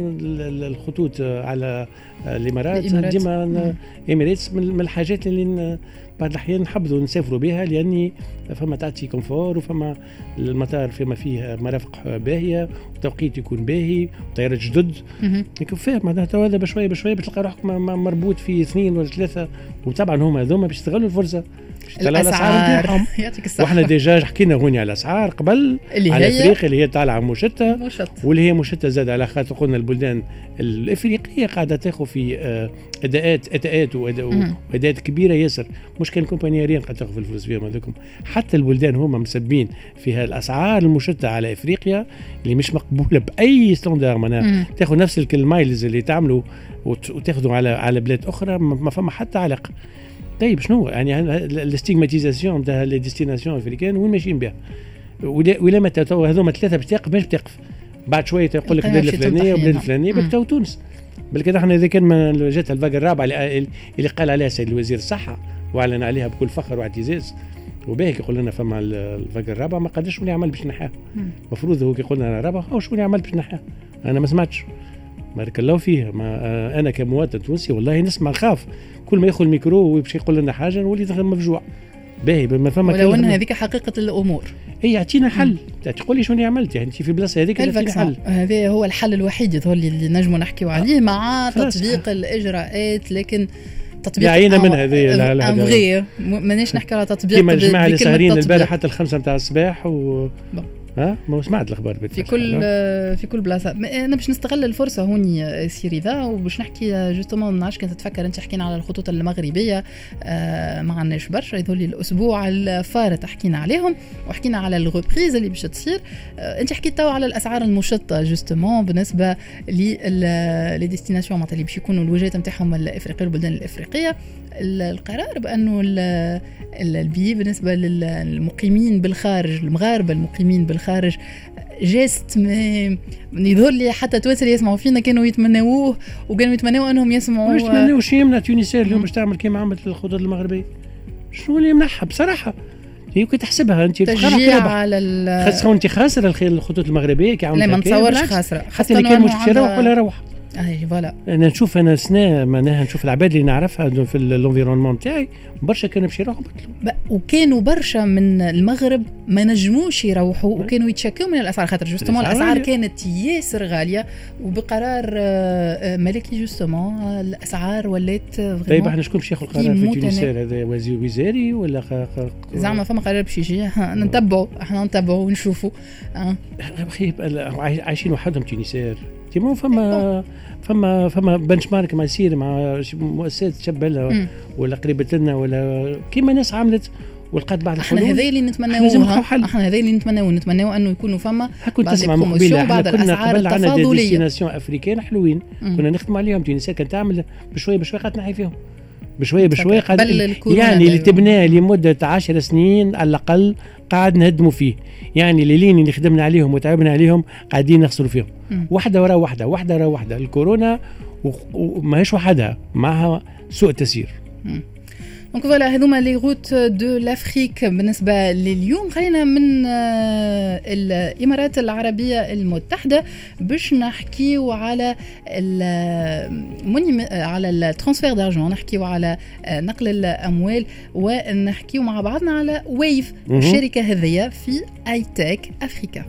الخطوط على الامارات ديما اميريتس من الحاجات اللي بعض الاحيان نحبذوا نسافروا بها لاني فما تعطي كونفور وفما المطار فيما فيه مرافق باهيه وتوقيت يكون باهي وطيارات جدد لكن فاهم معناتها تو هذا بشويه بشويه بتلقى روحك مربوط في اثنين ولا ثلاثه، وطبعا هما هذوما باش يستغلوا الفرصه الاسعار يعطيك الصحه. واحنا ديجا حكينا هوني على الاسعار قبل اللي على هي افريقيا اللي هي طالعه مشتة واللي هي مشتة زاد على خاطر قلنا البلدان الافريقيه قاعده تاخذ في اداءات اداءات واداءات كبيره ياسر، مش كان كومبانياريين قاعده تاخذ في الفلوس فيهم هذوكم. حتى البلدان هما مسبين في هالاسعار المشتة على افريقيا اللي مش مقبوله باي ستاندار، معناها تاخذ نفس المايلز اللي تعملوا وتاخذوا على على بلاد اخرى ما فما حتى علاقه. طيب شنو يعني الاستيغماتيزاسيون تاع لي ديستيناسيون افريكان وين ماشيين بها؟ ولا متى تو هذوما ثلاثه باش تقف باش تقف بعد شويه تقول لك بلاد الفلانيه وبلاد الفلانيه بتو تونس. بل كده احنا اذا كان ما جات الفاق الرابعه اللي قال عليها السيد الوزير الصحه واعلن عليها بكل فخر واعتزاز وباهي يقول لنا فما الفاق الرابعه ما قدرش شنو يعمل باش نحاها. المفروض هو يقول لنا الرابعه او شنو يعمل باش نحاها. انا ما سمعتش بارك الله فيه. ما انا كمواطن تونسي والله نسمع نخاف كل ما ياخذ الميكرو ويمشي يقول لنا حاجه نولي مفجوع باهي ما فما. ولو ان هذيك حقيقه الامور هي يعطينا حل تقول لي شنو عملت يعني انت في بلاصه هذيك تعطينا حل. هذا هو الحل الوحيد يظهر لي اللي نجموا نحكيو عليه مع تطبيق الاجراءات، لكن تطبيق يعينا من هذه لا ماناش نحكي على تطبيق كيما الجماعه اللي سهرين البارح حتى الخمسة نتاع الصباح و ها ما سمعت الاخبار في كل في كل بلاصه. انا باش نستغل الفرصه هوني سيري ذا وباش نحكي جوستومون ما نعرفش كنت تتفكر انت حكينا على الخطوط المغربيه آه ما عندناش برشا يظهر لي الاسبوع الفارط حكينا عليهم وحكينا على الغوبريز اللي باش تصير. آه انت حكيت تو على الاسعار المشطه جوستومون بالنسبه لي ديستيناسيون معناتها اللي باش يكونوا الوجهات نتاعهم الافريقيه البلدان الافريقيه. القرار بانه البي بالنسبه للمقيمين بالخارج المغاربه المقيمين بالخارج جيست يظهر لي حتى تويتر يسمعوا فينا كانوا يتمنوه وكانوا يتمنوا انهم يسمعوا. مش يتمنوا شيء يمنع تونسير اليوم باش تعمل كيما عملت الخطوط المغربيه. شنو اللي يمنعها بصراحه؟ هي كي تحسبها انت تشجيع على خاصه وانت خاسره الخير الخطوط المغربيه كي عملت. لا ما نتصورش خاسره حتى اللي كان مش يروح ولا يروح. اي فوالا انا نشوف انا سنه معناها نشوف العباد اللي نعرفها في الانفيرونمون تاعي برشا كانوا باش يروحوا بطلوا، وكانوا برشا من المغرب ما نجموش يروحوا وكانوا يتشكوا من الاسعار خاطر جوستومون الاسعار كانت ياسر غاليه وبقرار ملكي جوستومون الاسعار ولات. طيب احنا شكون باش ياخذ القرار في تونس؟ هذا وزير وزاري ولا زعما فما قرار باش يجي نتبعوا احنا نتبعوا ونشوفوا. اخي عايشين وحدهم تونسير تيمون فما فما فما بنش مارك ما يصير مع مؤسسات تشبلها ولا قريبه لنا ولا كيما ناس عملت ولقات بعض الحلول. احنا هذا اللي نتمناوه احنا هذا اللي نتمناو نتمناو انه يكونوا فما بعض البروموسيون بعض الاسعار التفاضليه. كنا ديستيناسيون افريكان حلوين كنا نخدموا عليهم. تونس كانت تعمل بشويه بشويه قاعد نحي فيهم بشويه بشويه قاعد يعني اللي تبناه لمده عشر سنين على الاقل قاعد نهدموا فيه. يعني اللي اللي خدمنا عليهم وتعبنا عليهم قاعدين نخسروا فيهم واحده ورا واحده واحده ورا واحده. الكورونا وماهيش وحدها معها سوء تسيير. دونك فوالا هذوما لي روت دو لافريك بالنسبه لليوم. خلينا من الامارات العربيه المتحده باش نحكيو على على الترانسفير دارجون، نحكيو على نقل الاموال ونحكيو مع بعضنا على ويف الشركه هذيا في اي تك افريكا.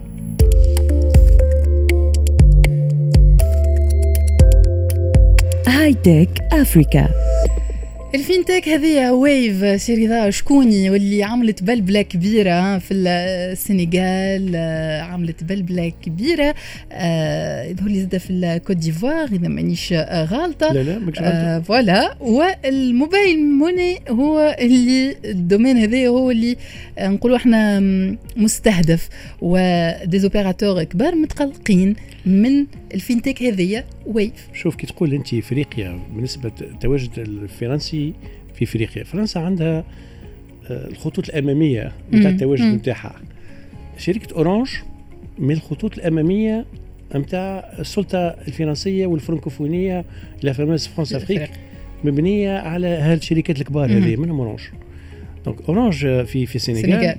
هاي تك افريكا. الفينتك هذه ويف سيريدا شكوني واللي عملت بلبلة كبيرة في السنغال، عملت بلبلة كبيرة يظهر لي زاد في الكوت ديفوار إذا مانيش غالطة. لا لا ماكش غالطة. فوالا والموبايل موني هو اللي الدومين هذا هو اللي نقولوا احنا مستهدف وديزوبيراتور كبار متقلقين من الفينتك هذه ويف. شوف كي تقول انت افريقيا بالنسبه التواجد الفرنسي في افريقيا، فرنسا عندها الخطوط الاماميه نتاع التواجد نتاعها. شركه اورانج من الخطوط الاماميه نتاع السلطه الفرنسيه والفرنكوفونيه لا فاموس فرانس افريك مبنيه على هالشركات الكبار هذه منهم اورانج. دونك اورانج في في السنغال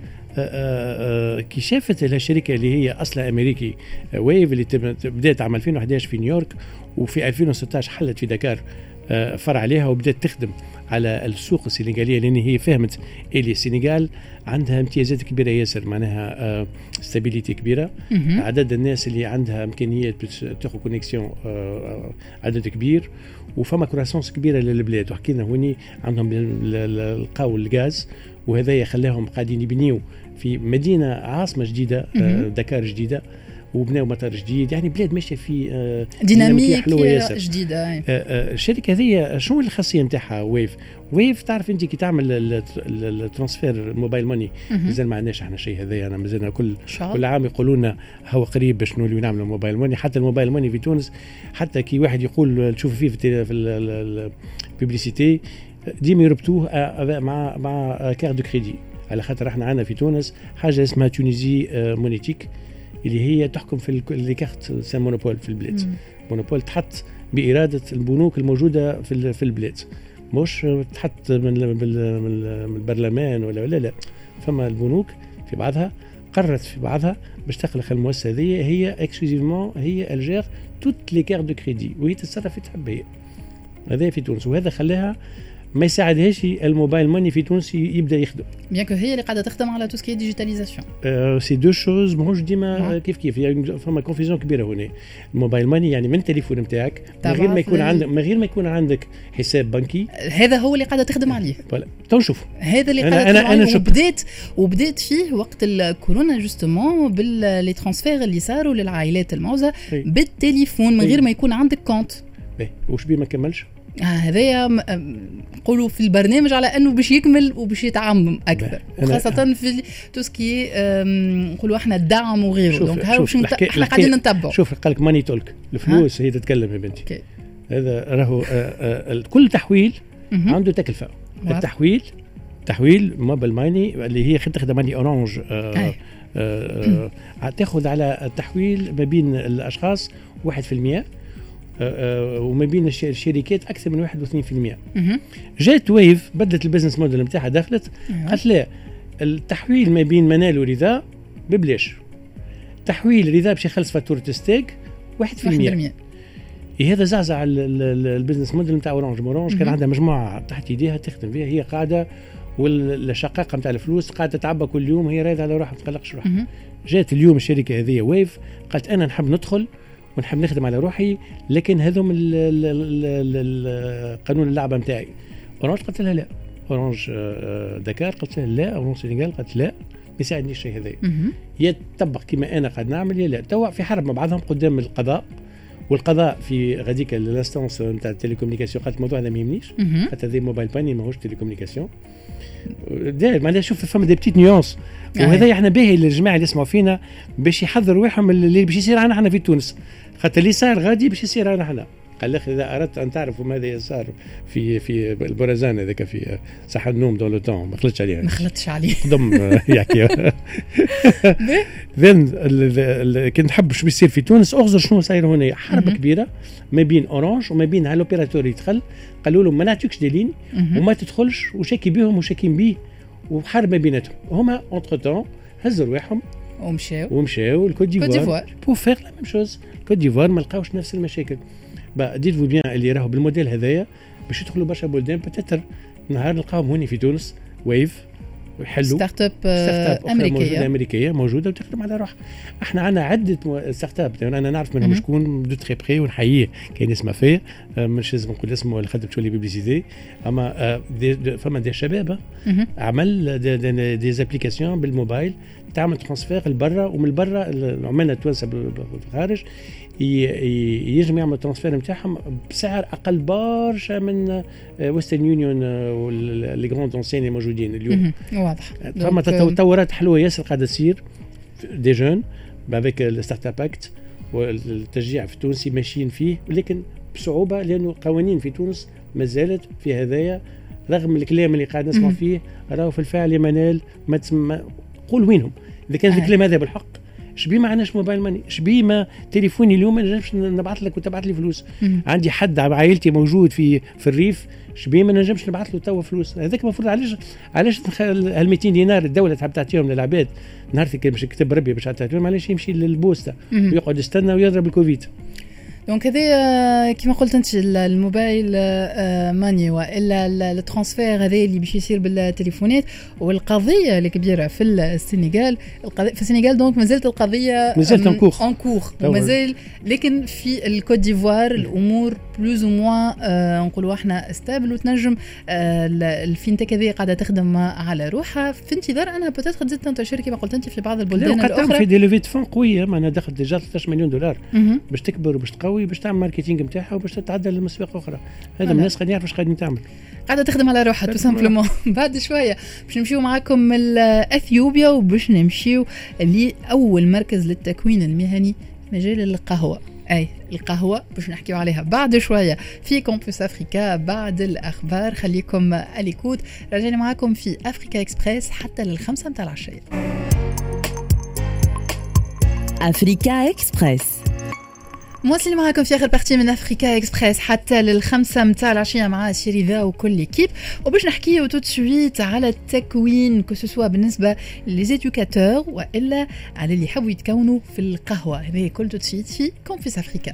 كي شافت الشركه اللي هي اصلا امريكي ويف اللي بدات عام ألفين وإحدى عشر في نيويورك وفي ألفين وستة عشر حلت في دكار فرع عليها وبدات تخدم على السوق السنغاليه لان هي فهمت اللي السنغال عندها امتيازات كبيره ياسر، معناها ستابيليتي كبيره. عدد الناس اللي عندها امكانيات تاخذ كونيكسيون عدد كبير وفما كرواسونس كبيره للبلاد. وحكينا هوني عندهم لقاو الغاز وهذا خلاهم قاعدين يبنيوا في مدينه عاصمه جديده دكار جديده وبناو مطار جديد. يعني بلاد ماشيه في ديناميك جديده. الشركه هذه شنو الخاصيه نتاعها ويف؟ ويف تعرف انت كي تعمل الترانسفير موبايل ماني مازال ما عندناش احنا شيء هذايا. انا مازلنا كل كل عام يقولوا لنا هو قريب باش نوليو نعملوا موبايل ماني. حتى الموبايل ماني في تونس حتى كي واحد يقول تشوف فيه في الببليسيتي ديما يربطوه مع مع كارت دو كريدي، على خاطر احنا عندنا في تونس حاجه اسمها تونيزي مونيتيك اللي هي تحكم في لي كارت سان مونوبول في البلاد. مونوبول تحط باراده البنوك الموجوده في في البلاد، مش تحط من من البرلمان ولا ولا لا. فما البنوك في بعضها قررت في بعضها باش تخلق المؤسسه هذه هي اكسكلوزيفمون هي الجير توت لي كارت دو كريدي وهي تتصرف في تحب هي. هذا في تونس وهذا خلاها ما يساعدهاش الموبايل ماني في تونس يبدا يخدم. بيان كو هي اللي قاعده تخدم على تو سكي ديجيتاليزاسيون. سي دو شوز ماهوش ديما كيف كيف. يعني فما كونفيزيون كبيره هنا. الموبايل ماني يعني من التليفون نتاعك من غير ما يكون عندك من غير ما يكون عندك حساب بنكي. هذا هو اللي قاعده تخدم عليه. فوالا تو نشوف هذا اللي قاعده تخدم عليه. وبدات وبدات فيه وقت الكورونا جوستومون باللي ترانسفير اللي صاروا للعائلات المعوزه بالتليفون من غير ما يكون عندك كونت. واش بيه ما كملش؟ هذايا نقولوا في البرنامج على انه باش يكمل وباش يتعمم اكثر خاصه في توسكي نقولوا احنا الدعم وغيره. دونك هاو باش احنا قاعدين نتبعوا. شوف قال لك ماني تولك الفلوس هي تتكلم يا بنتي. كي. هذا راهو كل تحويل عنده تكلفه. التحويل تحويل موبايل ماني اللي هي تخدم ماني اورانج تاخذ على التحويل ما بين الاشخاص واحد بالمئة وما بين الشركات اكثر من واحد واثنين بالمئة. جات ويف بدلت البزنس موديل نتاعها، دخلت قالت لا التحويل ما بين منال ورضا ببلاش، تحويل رضا باش يخلص فاتوره ستيك واحد بالمئة. هذا زعزع البزنس موديل نتاع اورانج. اورانج كان عندها مجموعه تحت يديها تخدم فيها، هي قاعده والشقاقه نتاع الفلوس قاعده تتعبى كل يوم، هي رايده على روحها ما تقلقش روحها. جات اليوم الشركه هذه ويف قالت انا نحب ندخل ونحب نخدم على روحي، لكن هذوم قانون اللعبه نتاعي. اورانج قالت لها لا، اورانج دكار قالت لها لا، اورانج سينيغال قالت لا ما يساعدنيش الشيء هذا. يا تطبق كما انا قاعد نعمل يا لا. توا في حرب مع بعضهم قدام القضاء، والقضاء في غاديك الانستانس نتاع التليكومونيكاسيون قالت الموضوع هذا ما يهمنيش، خاطر هذا موبايل باني ماهوش تليكومونيكاسيون. معناها شوف فما دي بتيت نيونس، وهذا احنا باهي للجماعه اللي يسمعوا فينا باش يحضروا روحهم اللي باش يصير عنا احنا في تونس، خاطر اللي صار غادي باش يصير عنا احنا. قال لك اذا اردت ان تعرفوا ماذا صار في في البرزان هذاك في صح النوم دون لو طون، ما خلطش عليه ما خلطش عليه ضم يحكي ذن كنت نحب شو بيصير في تونس. اغزر شنو صاير هنا، حرب كبيره ما بين اورانج وما بين هالوبيراتور يدخل، قالوا لهم ما نعطيكش دي لين وما تدخلش، وشاكي بيهم وشاكين بيه، وحرب ما بيناتهم. هما اونتر تون هزوا رواحهم ومشاو ومشاو الكوت ديفوار بو فيغ لا ميم شوز. الكوت ديفوار ما لقاوش نفس المشاكل. با ديتفو بيان اللي راهو بالموديل هذايا باش يدخلوا برشا بلدان، بتتر نهار نلقاهم هوني في تونس ويف ويحلوا ستارت اب امريكيه موجوده امريكيه موجوده وتخدم على روحها. احنا عندنا عده ستارت اب انا نعرف منهم شكون دو تري بري ونحييه، كاين اسمه فيه مش لازم نقول اسمه اللي خدم شغل بيبليسيتي، اما دي فما دي شباب عمل دي, دي زابليكاسيون بالموبايل تعمل ترانسفير لبرا، ومن برا عملنا توانسه بالخارج يجم يعمل ترانسفير نتاعهم بسعر اقل برشا من ويسترن يونيون واللي غروند انسين الموجودين اليوم. واضح. فما تطورات حلوه ياسر قاعده تصير دي جون بافيك الستارت اب اكت، والتشجيع في تونس ماشيين فيه، ولكن بصعوبه لانه القوانين في تونس ما زالت في هذايا رغم الكلام اللي قاعد نسمع فيه. راهو في الفعل يا منال ما تسمى قول وينهم اذا كان الكلام هذا بالحق. شبيه ما عندناش موبايل ماني، شبيه ما تليفوني اليوم ما نجمش نبعث لك وتبعث لي فلوس. مم. عندي حد عائلتي موجود في في الريف، شبيه ما نجمش نبعث له توا فلوس. هذاك المفروض علاش علاش ال مئتين دينار الدوله تحب تعطيهم للعباد نهار باش يكتب ربي باش تعطيهم، علاش يمشي للبوسطه ويقعد يستنى ويضرب الكوفيد. دونك هذا كما قلت انت الموبايل ماني والا الترانسفير هذا اللي باش يصير بالتليفونات. والقضيه الكبيره في السنغال، القضيه في السنغال دونك مازالت القضيه مازالت ان كور ان كور ومازال، لكن في الكوت ديفوار الامور بلوز او موان نقولوا احنا ستابل، وتنجم الفينتك هذه قاعده تخدم على روحها في انتظار انها بتاتر تزيد تنتشر كما قلت انت في بعض البلدان الاخرى. قد في دي ليفي فون قويه، معناها دخلت ديجا ثلاثة عشر مليون دولار باش تكبر وباش تقوي باش تعمل ماركتينغ نتاعها وباش تتعدى للمسواق اخرى. هذا الناس قاعدين يعرفوا ايش قاعدين تعمل، قاعده تخدم على روحها تو سامبلومون. بعد شويه باش نمشيو معاكم لاثيوبيا وباش نمشيو لاول مركز للتكوين المهني في مجال القهوه. اي القهوه باش نحكيو عليها بعد شويه في كامبوس افريكا بعد الاخبار. خليكم اليكوت، راجعين معاكم في افريكا اكسبريس حتى للخمسة متاع العشيه. افريكا اكسبريس مواصلين معاكم في اخر بارتي من افريكا اكسبريس حتى للخمسة متاع العشيه مع شيريذا وكل ليكيب، وباش نحكيو تو سويت على التكوين كو سوسوا بالنسبه ليزيدوكاتور والا على اللي يحبوا يتكونوا في القهوه. هذا كل تو سويت في كامبوس افريكا.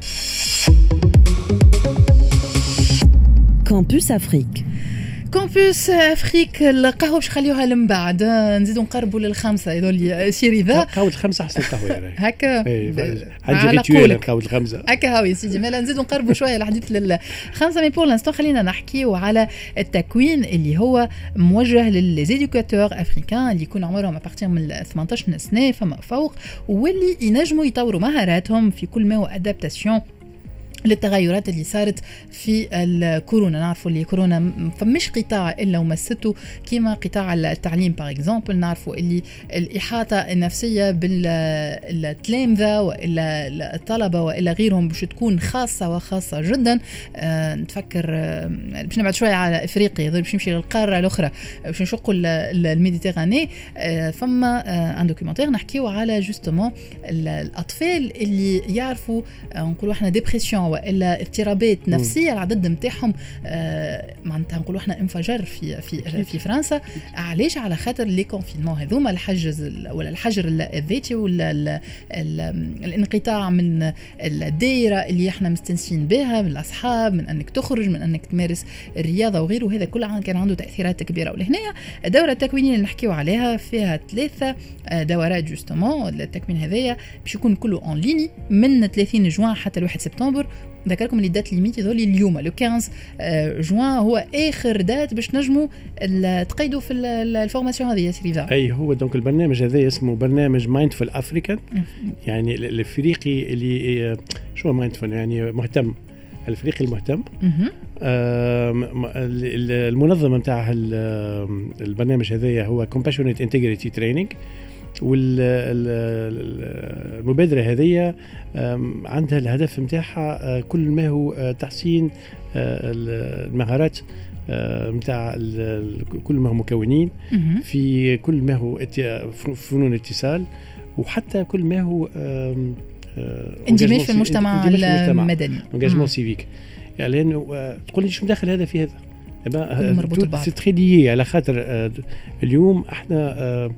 كامبوس افريك كامبوس افريك القهوه باش نخليوها من بعد، نزيدو نقربوا للخمسه يظل شيريذا. قهوه الخمسه احسن قهوه يعني هكا عندي ريتوال قهوه الخمسه هكا هاو يا سيدي. مالا نزيدو نقربوا شويه الحديث للخمسه، مي بور لانستون خلينا نحكيو على التكوين اللي هو موجه للزيدوكاتور افريكان اللي يكون عمرهم ابارتير من ثمانية عشر سنه فما فوق، واللي ينجموا يطوروا مهاراتهم في كل ما هو ادابتاسيون للتغيرات اللي صارت في الكورونا. نعرفوا اللي كورونا فمش قطاع الا ومسته كيما قطاع التعليم باغ اكزومبل. نعرفوا اللي الاحاطه النفسيه بالتلامذه والا الطلبه والا غيرهم باش تكون خاصه وخاصه جدا. أه نتفكر أه باش نبعد شويه على افريقيا باش نمشي للقاره الاخرى باش نشقوا الميديتيراني. أه فما أه ان دوكيومنتير نحكيو على جوستومون الاطفال اللي يعرفوا أه نقولوا احنا ديبرسيون والا اضطرابات نفسيه العدد نتاعهم آه معناتها نقولوا احنا انفجر في في في فرنسا. علاش؟ على خاطر لي كونفينمون هذوما الحجز ولا الحجر الذاتي ولا ال ال الانقطاع من الدائره اللي احنا مستنسين بها من الاصحاب، من انك تخرج، من انك تمارس الرياضه وغيره. هذا كله كان عنده تاثيرات كبيره. ولهنا الدوره التكوينيه اللي نحكيو عليها فيها ثلاثه دورات جوستومون. التكوين هذايا باش يكون كله اون ليني من ثلاثين جوان حتى واحد سبتمبر. ذكركم اللي دات ليميت يظهر لي اليوم لو خمسة جوان هو اخر دات باش نجموا تقيدوا في الفورماسيون هذه يا سيريفا. اي هو دونك البرنامج هذا اسمه برنامج مايندفول افريكان، يعني الافريقي اللي شو مايندفول يعني مهتم، الافريقي المهتم. آه المنظمه نتاع البرنامج هذا هو كومباشونيت انتجريتي تريننج. والمبادرة هذه عندها الهدف متاعها كل ما هو تحسين المهارات متاع كل ما هو مكونين في كل ما هو فنون الاتصال، وحتى كل ما هو اندماج في المجتمع المدني، انجاجمون سيفيك. يعني لأنه تقول لي شو داخل هذا في هذا مربوط ببعض سي على خاطر اليوم احنا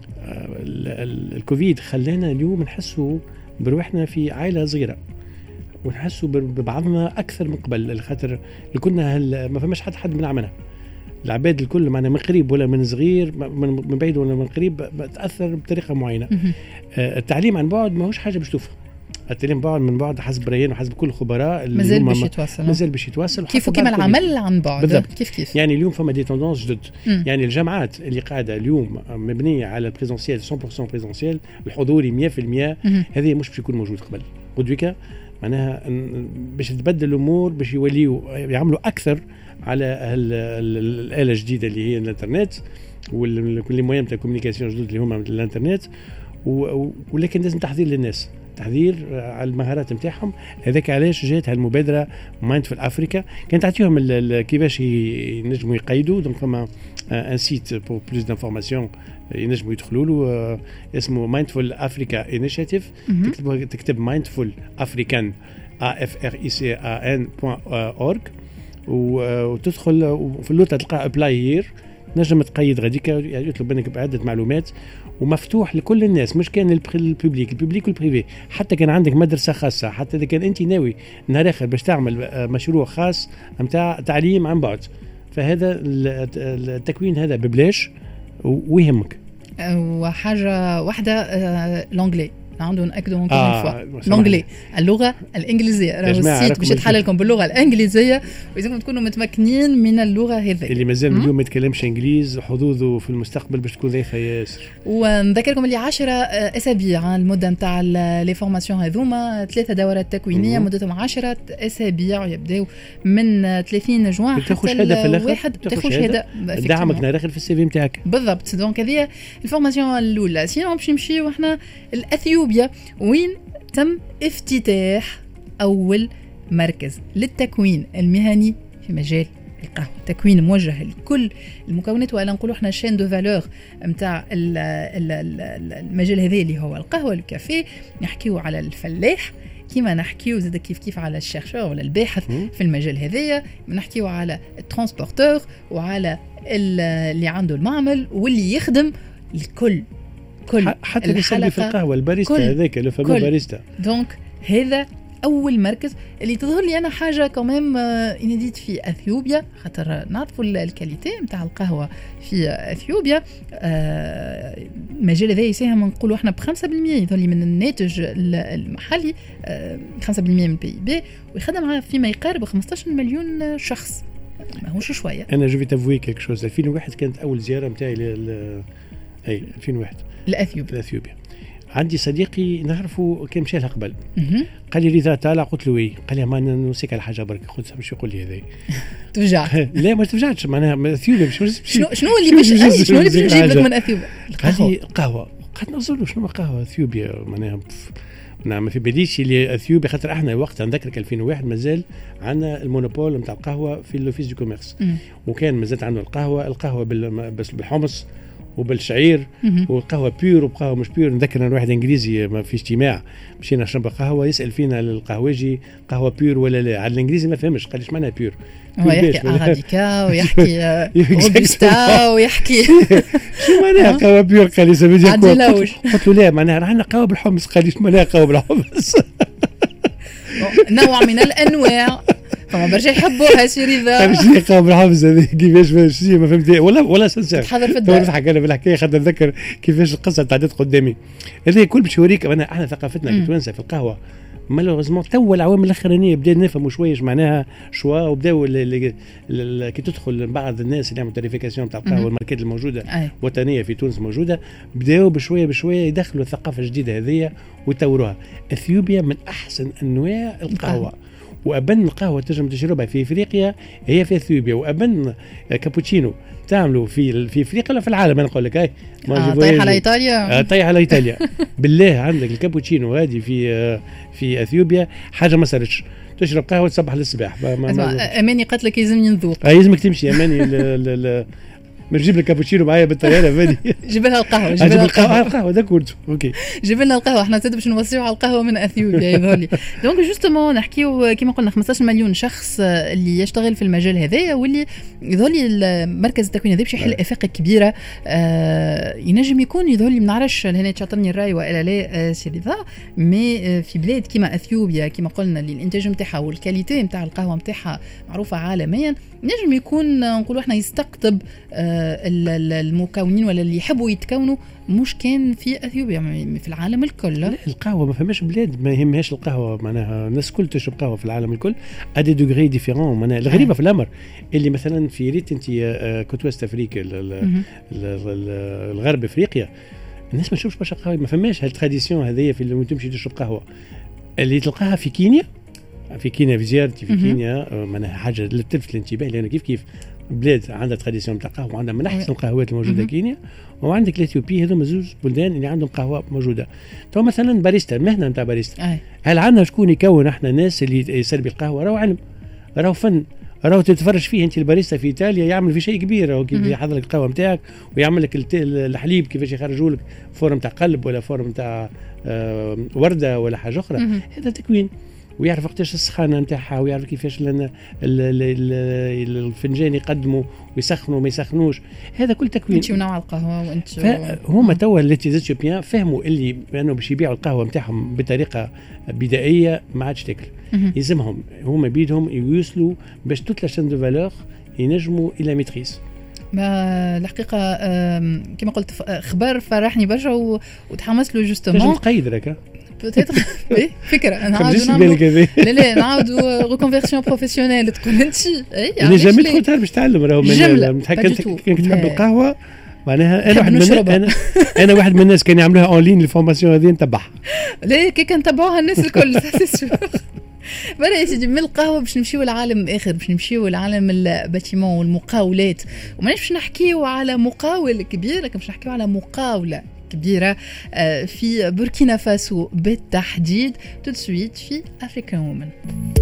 الكوفيد خلانا اليوم نحسوا بروحنا في عائلة صغيرة ونحسوا ببعضنا أكثر من قبل، الخاطر كنا ما فماش حد حد من عمنا العباد الكل معنا من قريب ولا من صغير من بعيد ولا من قريب تأثر بطريقة معينة. التعليم عن بعد ما هوش حاجة باش توفى. التعليم بعد من بعد حسب ريان وحسب كل الخبراء مازال باش يتواصل مازال باش يتواصل كيف كيما العمل عن بعد بالضبط. كيف كيف يعني اليوم فما دي توندونس جدد. مم. يعني الجامعات اللي قاعده اليوم مبنيه على البريزونسيال مية بالمية بريزونسيال الحضوري مية بالمية، هذه مش باش يكون موجود قبل قدويكا. معناها باش تتبدل الامور باش يوليوا يعملوا اكثر على الاله الجديده اللي هي الانترنت واللي موين تاع الكوميونيكاسيون جدد اللي هما الانترنت، ولكن لازم تحضير للناس، تحضير على المهارات نتاعهم. هذاك علاش جات هالمبادره مايندفول افريكا كانت تعطيهم كيفاش ينجموا يقيدوا. دونك فما ان سيت بور بلوس دانفورماسيون ينجموا يدخلوا له اسمه مايندفول افريكا انيشيتيف. تكتب تكتب مايندفول افريكان ا اف ار اي سي ا ان بوين اورغ وتدخل وفي اللوطه تلقى ابلاي هير، نجم تقيد غاديك يطلب منك بعده معلومات ومفتوح لكل الناس، مش كان الببليك الببليك والبريفي. حتى كان عندك مدرسه خاصه، حتى اذا كان انت ناوي نهار اخر باش تعمل مشروع خاص نتاع تعليم عن بعد، فهذا التكوين هذا ببلاش ويهمك. وحاجه واحده لونجلي نعاودو ناكدو اون فوا لونجلي اللغه الانجليزيه. راهو السيت باش يتحللكم باللغه الانجليزيه ويلزمكم تكونوا متمكنين من اللغه هذه. اللي مازال اليوم ما يتكلمش انجليز حظوظه في المستقبل باش تكون ضعيفه ياسر. ونذكركم اللي عشرة اسابيع المده نتاع لي فورماسيون هذوما، ثلاثه دورات تكوينيه مدتهم عشرة اسابيع يبداو من ثلاثين جوان حتى الواحد تاخذ شهاده دعمك نهار اخر في السي في نتاعك بالضبط. دونك هذه الفورماسيون الاولى. سينو باش نمشيو احنا الاثيوبيا وين تم افتتاح أول مركز للتكوين المهني في مجال القهوة. تكوين موجه لكل المكونات، ولا نقولوا احنا شين دو فالور نتاع المجال هذا اللي هو القهوة الكافيه. نحكيو على الفلاح كيما نحكيو زاد كيف كيف على الشيرشور ولا الباحث في المجال هذايا، نحكيو على الترانسبورتور وعلى اللي عنده المعمل واللي يخدم الكل كل حتى اللي في القهوه الباريستا هذاك لو فامو باريستا. دونك هذا اول مركز اللي تظهر لي انا حاجه كمان انيديت في اثيوبيا، خاطر نعرفوا الكاليتي نتاع القهوه في اثيوبيا. المجال هذا يساهم نقولوا احنا ب خمسة بالمية يظهر لي من الناتج المحلي، خمسة بالمية من البي بي، ويخدم فيما يقارب خمسطاش مليون شخص، ما هوش شويه. انا جو في تافوي كيك شوز. ألفين وواحد كانت اول زياره نتاعي ل اي ألفين وواحد لاثيوبيا لاثيوبيا عندي صديقي نعرفه كان مشى لها قبل قال لي رضا طالع قلت له ايه قال لي ما نسيك على حاجه برك قلت مش يقول لي هذا توجع لا ما تفجعتش معناها اثيوبيا مش شنو شنو اللي باش شنو اللي باش نجيب لك من اثيوبيا قال لي قهوه قعدت نوصل شنو قهوه اثيوبيا معناها نعم ما في باليش اللي اثيوبيا خاطر احنا وقتها نذكرك ألفين وواحد مازال عندنا المونوبول نتاع القهوه في الاوفيس دو كوميرس وكان مازال عندنا القهوه القهوه بس بالحمص وبالشعير والقهوه بيور وقهوه مش بيور. نذكر ان واحد انجليزي ما في اجتماع مشينا نشرب قهوه يسال فينا القهوجي قهوه بيور ولا لا. على الانجليزي ما فهمش قال ايش معناها بيور هو يحكي ارابيكا ويحكي روبوستا ويحكي شو معناها قهوه بيور قال لي سبب قلت له لا معناها عندنا قهوه بالحمص قال لي ايش معناها قهوه بالحمص نوع من الانواع فما برجع يحبوها سيري ذا مش قهوه بالحمص هذه كيفاش ما فهمت ولا ولا سنسى تحضر في الدار نضحك انا بالحكايه خد نتذكر كيفاش القصه تعدت قدامي. هذا كل باش يوريك انا احنا ثقافتنا كتوانسه في القهوه مالوغوزمون تو العوامل الاخرانيه بدينا نفهموا شويه معناها شوا وبداوا كي تدخل بعض الناس اللي عملوا تاريفيكاسيون تاع القهوه والماركات الموجوده وطنيه في تونس موجوده بداوا بشويه بشويه يدخلوا الثقافه الجديده هذه ويطوروها. اثيوبيا من احسن انواع القهوه وابن القهوه تنجم تشربها في افريقيا هي في اثيوبيا وابن كابوتشينو تعملوا في في افريقيا ولا في العالم. انا نقول لك هاي آه طيح على ايطاليا آه طيح على ايطاليا بالله عندك الكابوتشينو هذه في آه في اثيوبيا حاجه ما صارتش تشرب قهوه تصبح للصباح. اماني قالت لك يلزمني نذوق آه يلزمك تمشي اماني ما نجيب لك كابوتشينو معايا بالطياره فادي جيب لها القهوه جيب لها القهوه القهوه داكورد اوكي جيب لنا القهوه احنا زاد باش نوصيو على القهوه من اثيوبيا يظهر لي. دونك جوستومون نحكيو كيما قلنا خمسطاش مليون شخص اللي يشتغل في المجال هذايا واللي يظهر لي المركز التكوين هذا باش يحل افاق كبيره آه ينجم يكون يظهر لي ما نعرفش لهنا تشاطرني الراي والا لا سيري ذا مي في بلاد كيما اثيوبيا كيما قلنا اللي الانتاج نتاعها والكاليتي نتاع القهوه نتاعها معروفه عالميا نجم يكون نقولوا احنا يستقطب آه المكونين ولا اللي يحبوا يتكونوا مش كان في اثيوبيا في العالم الكل. لا القهوه ما فماش بلاد ما يهمهاش القهوه معناها الناس الكل تشرب قهوه في العالم الكل ادي دوغري ديفيرون. معناها الغريبه في الامر اللي مثلا في ريت انت كنت وست افريقيا الغرب افريقيا الناس ما تشربش برشا قهوه ما فماش هالتراديسيون هذيا في اللي تمشي تشرب قهوه اللي تلقاها في كينيا. في كينيا في زيارتي في كينيا معناها حاجه تلفت الانتباه لانه كيف كيف بلاد عندها تراديسيون تاع قهوه وعندها من احسن القهوات الموجوده كينيا وعندك الاثيوبيا هذوما زوج بلدان اللي عندهم قهوه موجوده. تو مثلا باريستا المهنه نتاع باريستا هل عندنا شكون يكون احنا ناس اللي يسربي القهوه راهو علم راهو فن راهو تتفرج فيه انت الباريستا في ايطاليا يعمل في شيء كبير راهو كيف يحضر لك القهوه نتاعك ويعمل لك الحليب كيفاش يخرجوا لك فورم تاع قلب ولا فورم تاع آه ورده ولا حاجه اخرى. هذا تكوين ويعرف وقتاش السخانه نتاعها ويعرف كيفاش لنا الفنجان يقدموا ويسخنوا وما يسخنوش. هذا كل تكوين. انت ونوع القهوه وانت هما توا اللي تيزيتيوبيان فهموا اللي بانه باش يبيعوا القهوه نتاعهم بطريقه بدائيه ما عادش تاكل. يلزمهم هما بيدهم يوصلوا باش توت لا شين دو فالور ينجموا الى ميتريس. ما الحقيقه كما قلت خبر فرحني برشا وتحمس له جوستومون. لازم تقيد راك بوتيتر ايه فكره نعاودوا نعملوا لا لا نعاودوا ريكونفيرسيون بروفيسيونيل تقول انت اي يعني جامي تخوتها باش تعلم راهو من كان تحب القهوه معناها انا واحد من انا انا واحد من الناس كانوا يعملوها اون لين الفورماسيون هذه نتبعها ليه كي كنتبعوها الناس الكل سي بلا يا سيدي من القهوه باش نمشيو لعالم اخر باش نمشيو لعالم الباتيمون والمقاولات ومانيش باش نحكيو على مقاول كبير لكن باش نحكيو على مقاوله كبيرة في بوركينا فاسو بالتحديد. tout de suite في African Woman.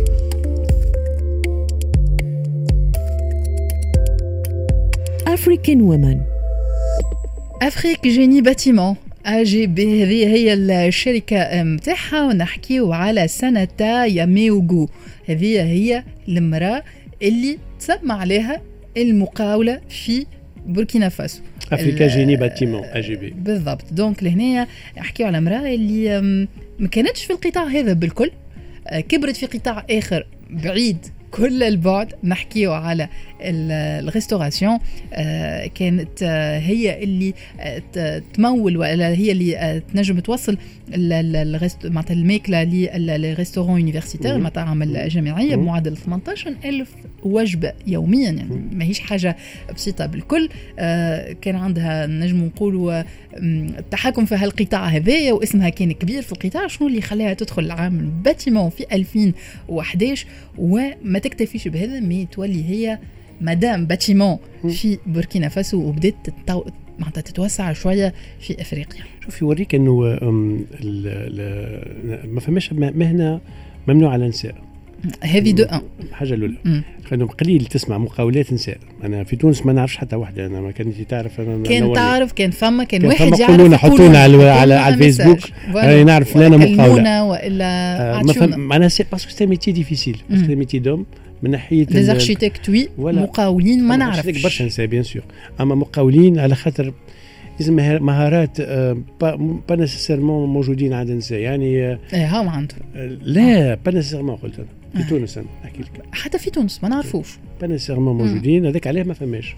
African Woman. أفريك جيني باتيمون A G B هذه هي الشركة متاعها ونحكيو على سنتا ياميوغو. هذه هي المرأة اللي تسمى عليها المقاولة في بوركينا فاسو. افريكا جيني باتيمون اي جي بي بالضبط. دونك لهنا نحكيو على امراه اللي ما كانتش في القطاع هذا بالكل كبرت في قطاع اخر بعيد كل البعد نحكيه على الريستوراسيون. كانت هي اللي تمول ولا هي اللي تنجم توصل معناتها الماكله للريستورون يونيفرسيتير المطاعم الجامعيه بمعدل ثمانية عشر ألف وجبه يوميا، يعني ماهيش حاجه بسيطه بالكل. كان عندها نجم نقولوا التحكم في هالقطاع هذايا واسمها كان كبير في القطاع. شنو اللي خلاها تدخل العام الباتيمون في ألفين وأحد عشر وما تكتفيش بهذا، ما تولي هي مدام باتيمون في بوركينا فاسو وبدات تتو... معناتها تتوسع شويه في افريقيا. شوف يوريك انه ما فماش مهنه ممنوع على النساء. هذه دو ان الحاجه الاولى خلينا قليل تسمع مقاولات نساء. انا في تونس ما نعرفش حتى واحده، انا ما كانش تعرف. انا كان تعرف كان فما كان, كان واحد يعرف يقولون حطونا على على, على الفيسبوك انا نعرف فلانه مقاوله والا ما فهم. انا سي باسكو سي ميتي ديفيسيل، سي ميتي دوم من ناحيه دي اركيتكت وي مقاولين ما نعرفش برشا نساء بيان سور، اما مقاولين على خاطر لازم مهارات با نيسيسيرمون موجودين عند النساء. يعني ايه هم عندهم لا با نيسيسيرمون قلت انا في تونس، انا احكي لك حتى في تونس ما نعرفوش با نيسيسيرمون موجودين. هذاك عليه ما فماش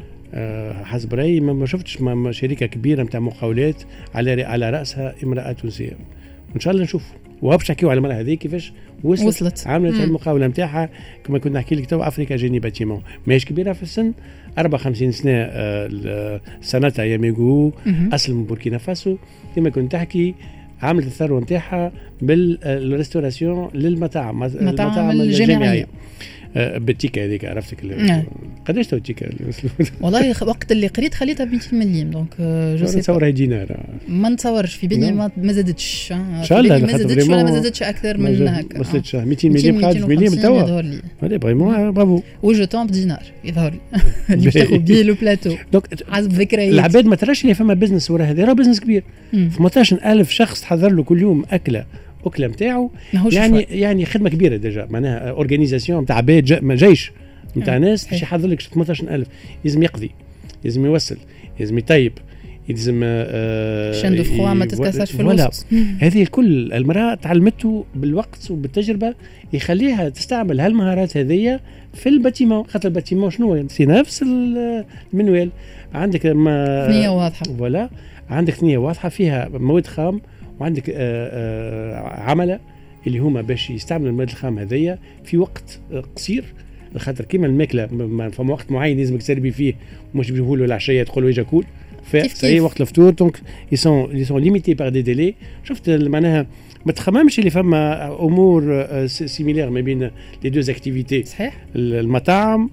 أه حسب رايي ما شفتش ما شركه كبيره نتاع مقاولات على على راسها امراه تونسيه. ان شاء الله نشوف وابش نحكيو على المراه هذه كيفاش وصلت, وصلت. عملت المقاوله نتاعها كما كنا نحكي لك تو افريكا جيني باتيمون. ماهيش كبيره في السن، أربعة وخمسين سنه أه سنتها ياميغو اصل من بوركينا فاسو. كما كنت تحكي عملت الثروه نتاعها بالريستوراسيون للمطاعم المطاعم الجامعيه بالتيكا هذيك عرفتك قداش تو التيكا؟ والله وقت اللي قريت خليتها ب مئتين مليم دونك جو سي نتصورها دينار ما نتصورش في بالي ما زادتش ان شاء الله ما زادتش ولا ما زادتش اكثر من هكا. ما وصلتش مئتين مليم خارج مليم توا هذا فريمون برافو. وجو طون بدينار يظهر لي اللي تاخذ بيه لو بلاتو دونك حسب ذكريات العباد ما تراش اللي فما بزنس ورا هذا، راه بزنس كبير. ثمانية عشر ألف شخص تحضر له كل يوم اكله أكلة متاعه، يعني شوي. يعني خدمة كبيرة ديجا معناها اورغانيزاسيون نتاع عباد جيش نتاع ناس باش يحضر لك ثمانية عشر ألف. لازم يقضي، لازم يوصل، لازم يطيب، لازم آه شندو فخوا ما تتكسرش في الوسط. هذه الكل المرأة تعلمته بالوقت وبالتجربة يخليها تستعمل هالمهارات هذه في الباتيمون. خاطر الباتيمون شنو في نفس المنوال عندك ما ثنية واضحة ولا عندك ثنية واضحة فيها مواد خام وعندك آآ آآ عمله اللي هما باش يستعملوا المواد الخام هذيا في وقت قصير. خاطر كيما الماكله فما وقت معين لازمك تسربي فيه، مش بيجيبوا له العشيه تقول له يجا كول في وقت الفطور. دونك يسون يسون ليميتي بار دي ديلي. شفت معناها ما تخممش اللي فما امور سيميلير ما بين لي دوز اكتيفيتي صحيح المطاعم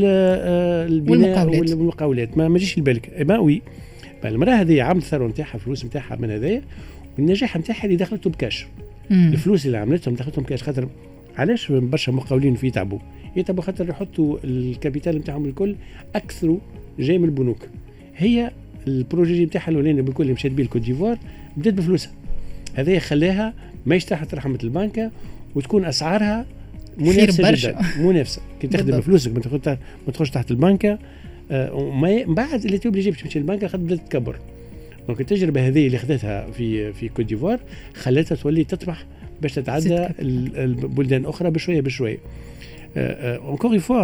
والبناء والمقاولات. ما تجيش لبالك اي با وي المراه هذه عملت الثروه نتاعها فلوس نتاعها من هذايا، والنجاح نتاعها اللي دخلته بكاش. مم. الفلوس اللي عملتهم دخلتهم بكاش. خاطر علاش برشا مقاولين في يتعبوا يتعبوا خاطر يحطوا الكابيتال نتاعهم الكل اكثر جاي من البنوك. هي البروجي نتاعها الاولاني بالكل اللي مشات به الكوت ديفوار بدات بفلوسها هذا خلاها ما تحت رحمه البنكه وتكون اسعارها منافسه جدا منافسه. كي تخدم فلوسك ما تاخذ ما تخش تحت البنكه وما بعد اللي تبلي باش تمشي للبنكه خاطر بدات تكبر. دونك التجربه هذه اللي خذتها في في كوت ديفوار خلتها تولي تطمح باش تتعدى البلدان الاخرى بشويه بشويه. اونكور فوا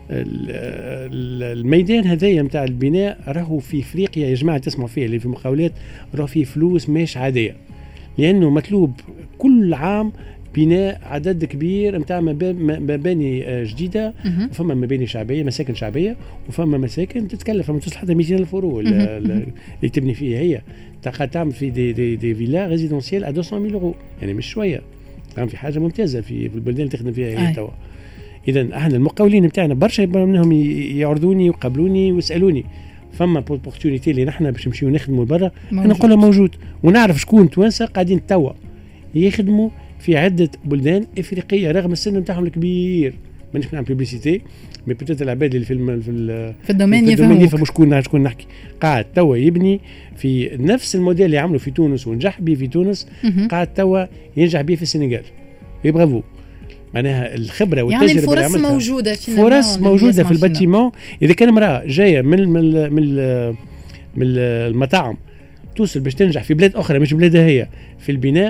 الميدان هذايا نتاع البناء راهو في افريقيا يا جماعه تسمعوا فيه اللي في مقاولات راهو فيه فلوس مش عاديه، لانه مطلوب كل عام بناء عدد كبير نتاع مباني جديده. وفما مباني شعبيه مساكن شعبيه وفما مساكن تتكلف فما توصل حتى مئتين ألف يورو اللي تبني فيها. هي تعمل في دي دي, دي فيلا ريزيدونسيال ا مئتين ألف يورو، يعني مش شويه. تعمل في حاجه ممتازه في البلدان اللي تخدم فيها هي توا. اذا احنا المقاولين نتاعنا برشا منهم يعرضوني ويقابلوني ويسالوني فما بورتونيتي اللي نحن باش نمشيو نخدموا برا. انا نقول موجود ونعرف شكون توانسه قاعدين توا يخدموا في عده بلدان افريقيه رغم السن نتاعهم الكبير. مانيش نعمل بيبليسيتي مي بوتيت العباد اللي في الم... في ال... في الدومين يفهموا شكون شكون نحكي. قاعد توا يبني في نفس الموديل اللي عملوا في تونس ونجح به في تونس قاعد توا ينجح به في السنغال. برافو معناها الخبره والتجربه يعني الفرص موجوده في فرص موجوده في الباتيمون. اذا كان امراه جايه من من من, من المطاعم توصل باش تنجح في بلاد اخرى مش بلادها هي في البناء،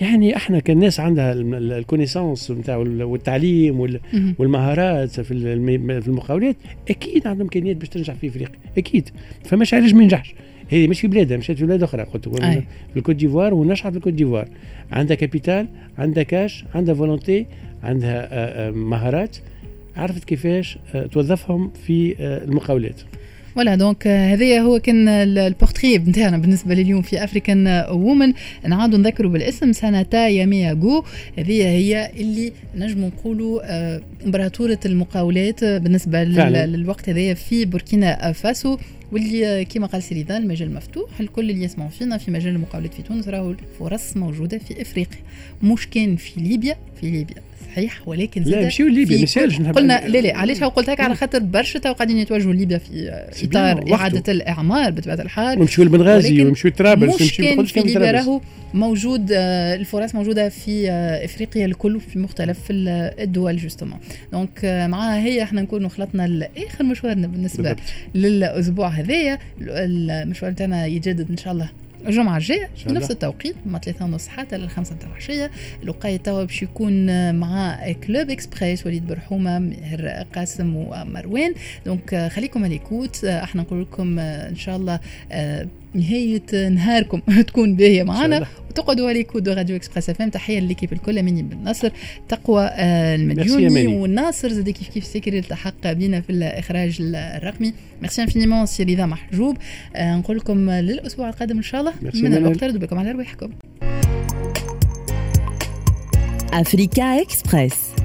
يعني احنا كالناس عندها الكونيسانس نتاع والتعليم والمهارات في في المقاولات، اكيد عندهم امكانيات باش تنجح في افريقيا اكيد. فماش علاش ما ينجحش. هذه مش في بلادها، مشات في بلاد اخرى. قلت في الكوت ديفوار ونجحت في الكوت ديفوار، عندها كابيتال، عندها كاش، عندها فولونتي، عندها مهارات، عرفت كيفاش توظفهم في المقاولات. ولا دونك هذا هو كان البورتري نتاعنا بالنسبه لليوم في افريكان وومن. نعاودوا نذكروا بالاسم ساناتا يامياغو، هذه هي اللي نجموا نقولوا امبراطوره المقاولات بالنسبه للوقت هذا في بوركينا فاسو، واللي كما قال سيريدا المجال مفتوح. الكل اللي يسمعوا فينا في مجال المقاولات في تونس راهو الفرص موجوده في افريقيا، مش كان في ليبيا. في ليبيا صحيح، ولكن لا مشيو ليبيا مثال قلنا لا لا علاش قلت هيك على خاطر برشا تو قاعدين يتوجهوا ليبيا في اطار اعاده الاعمار بطبيعه الحال، ومشيو لبنغازي ومشيو طرابلس ومشيو كان في ليبيا راهو موجود. الفرص موجوده في افريقيا الكل في مختلف الدول جوستومون. دونك مع هي احنا نكونوا خلطنا لاخر مشوارنا بالنسبه للاسبوع هذايا. المشوار تاعنا يتجدد ان شاء الله الجمعة الجاية في نفس التوقيت من ثلاثة ونص حتى للخمسة متاع العشية. الوقاية توا باش يكون مع كلوب اكسبريس وليد برحومة مهر قاسم ومروان. دونك خليكم عليكوت، احنا نقول لكم ان شاء الله نهاية نهاركم تكون باهية معنا وتقعدوا على كود راديو اكسبريس اف ام. تحية للكيب الكل، مني بن نصر، تقوى المديوني والناصر زاد كيف كيف سكري التحق بينا في الاخراج الرقمي. ميرسي انفينيمون سي رضا محجوب. آه نقول لكم للاسبوع القادم ان شاء الله من الوقت بكم على رواحكم. أفريكا إكسبريس.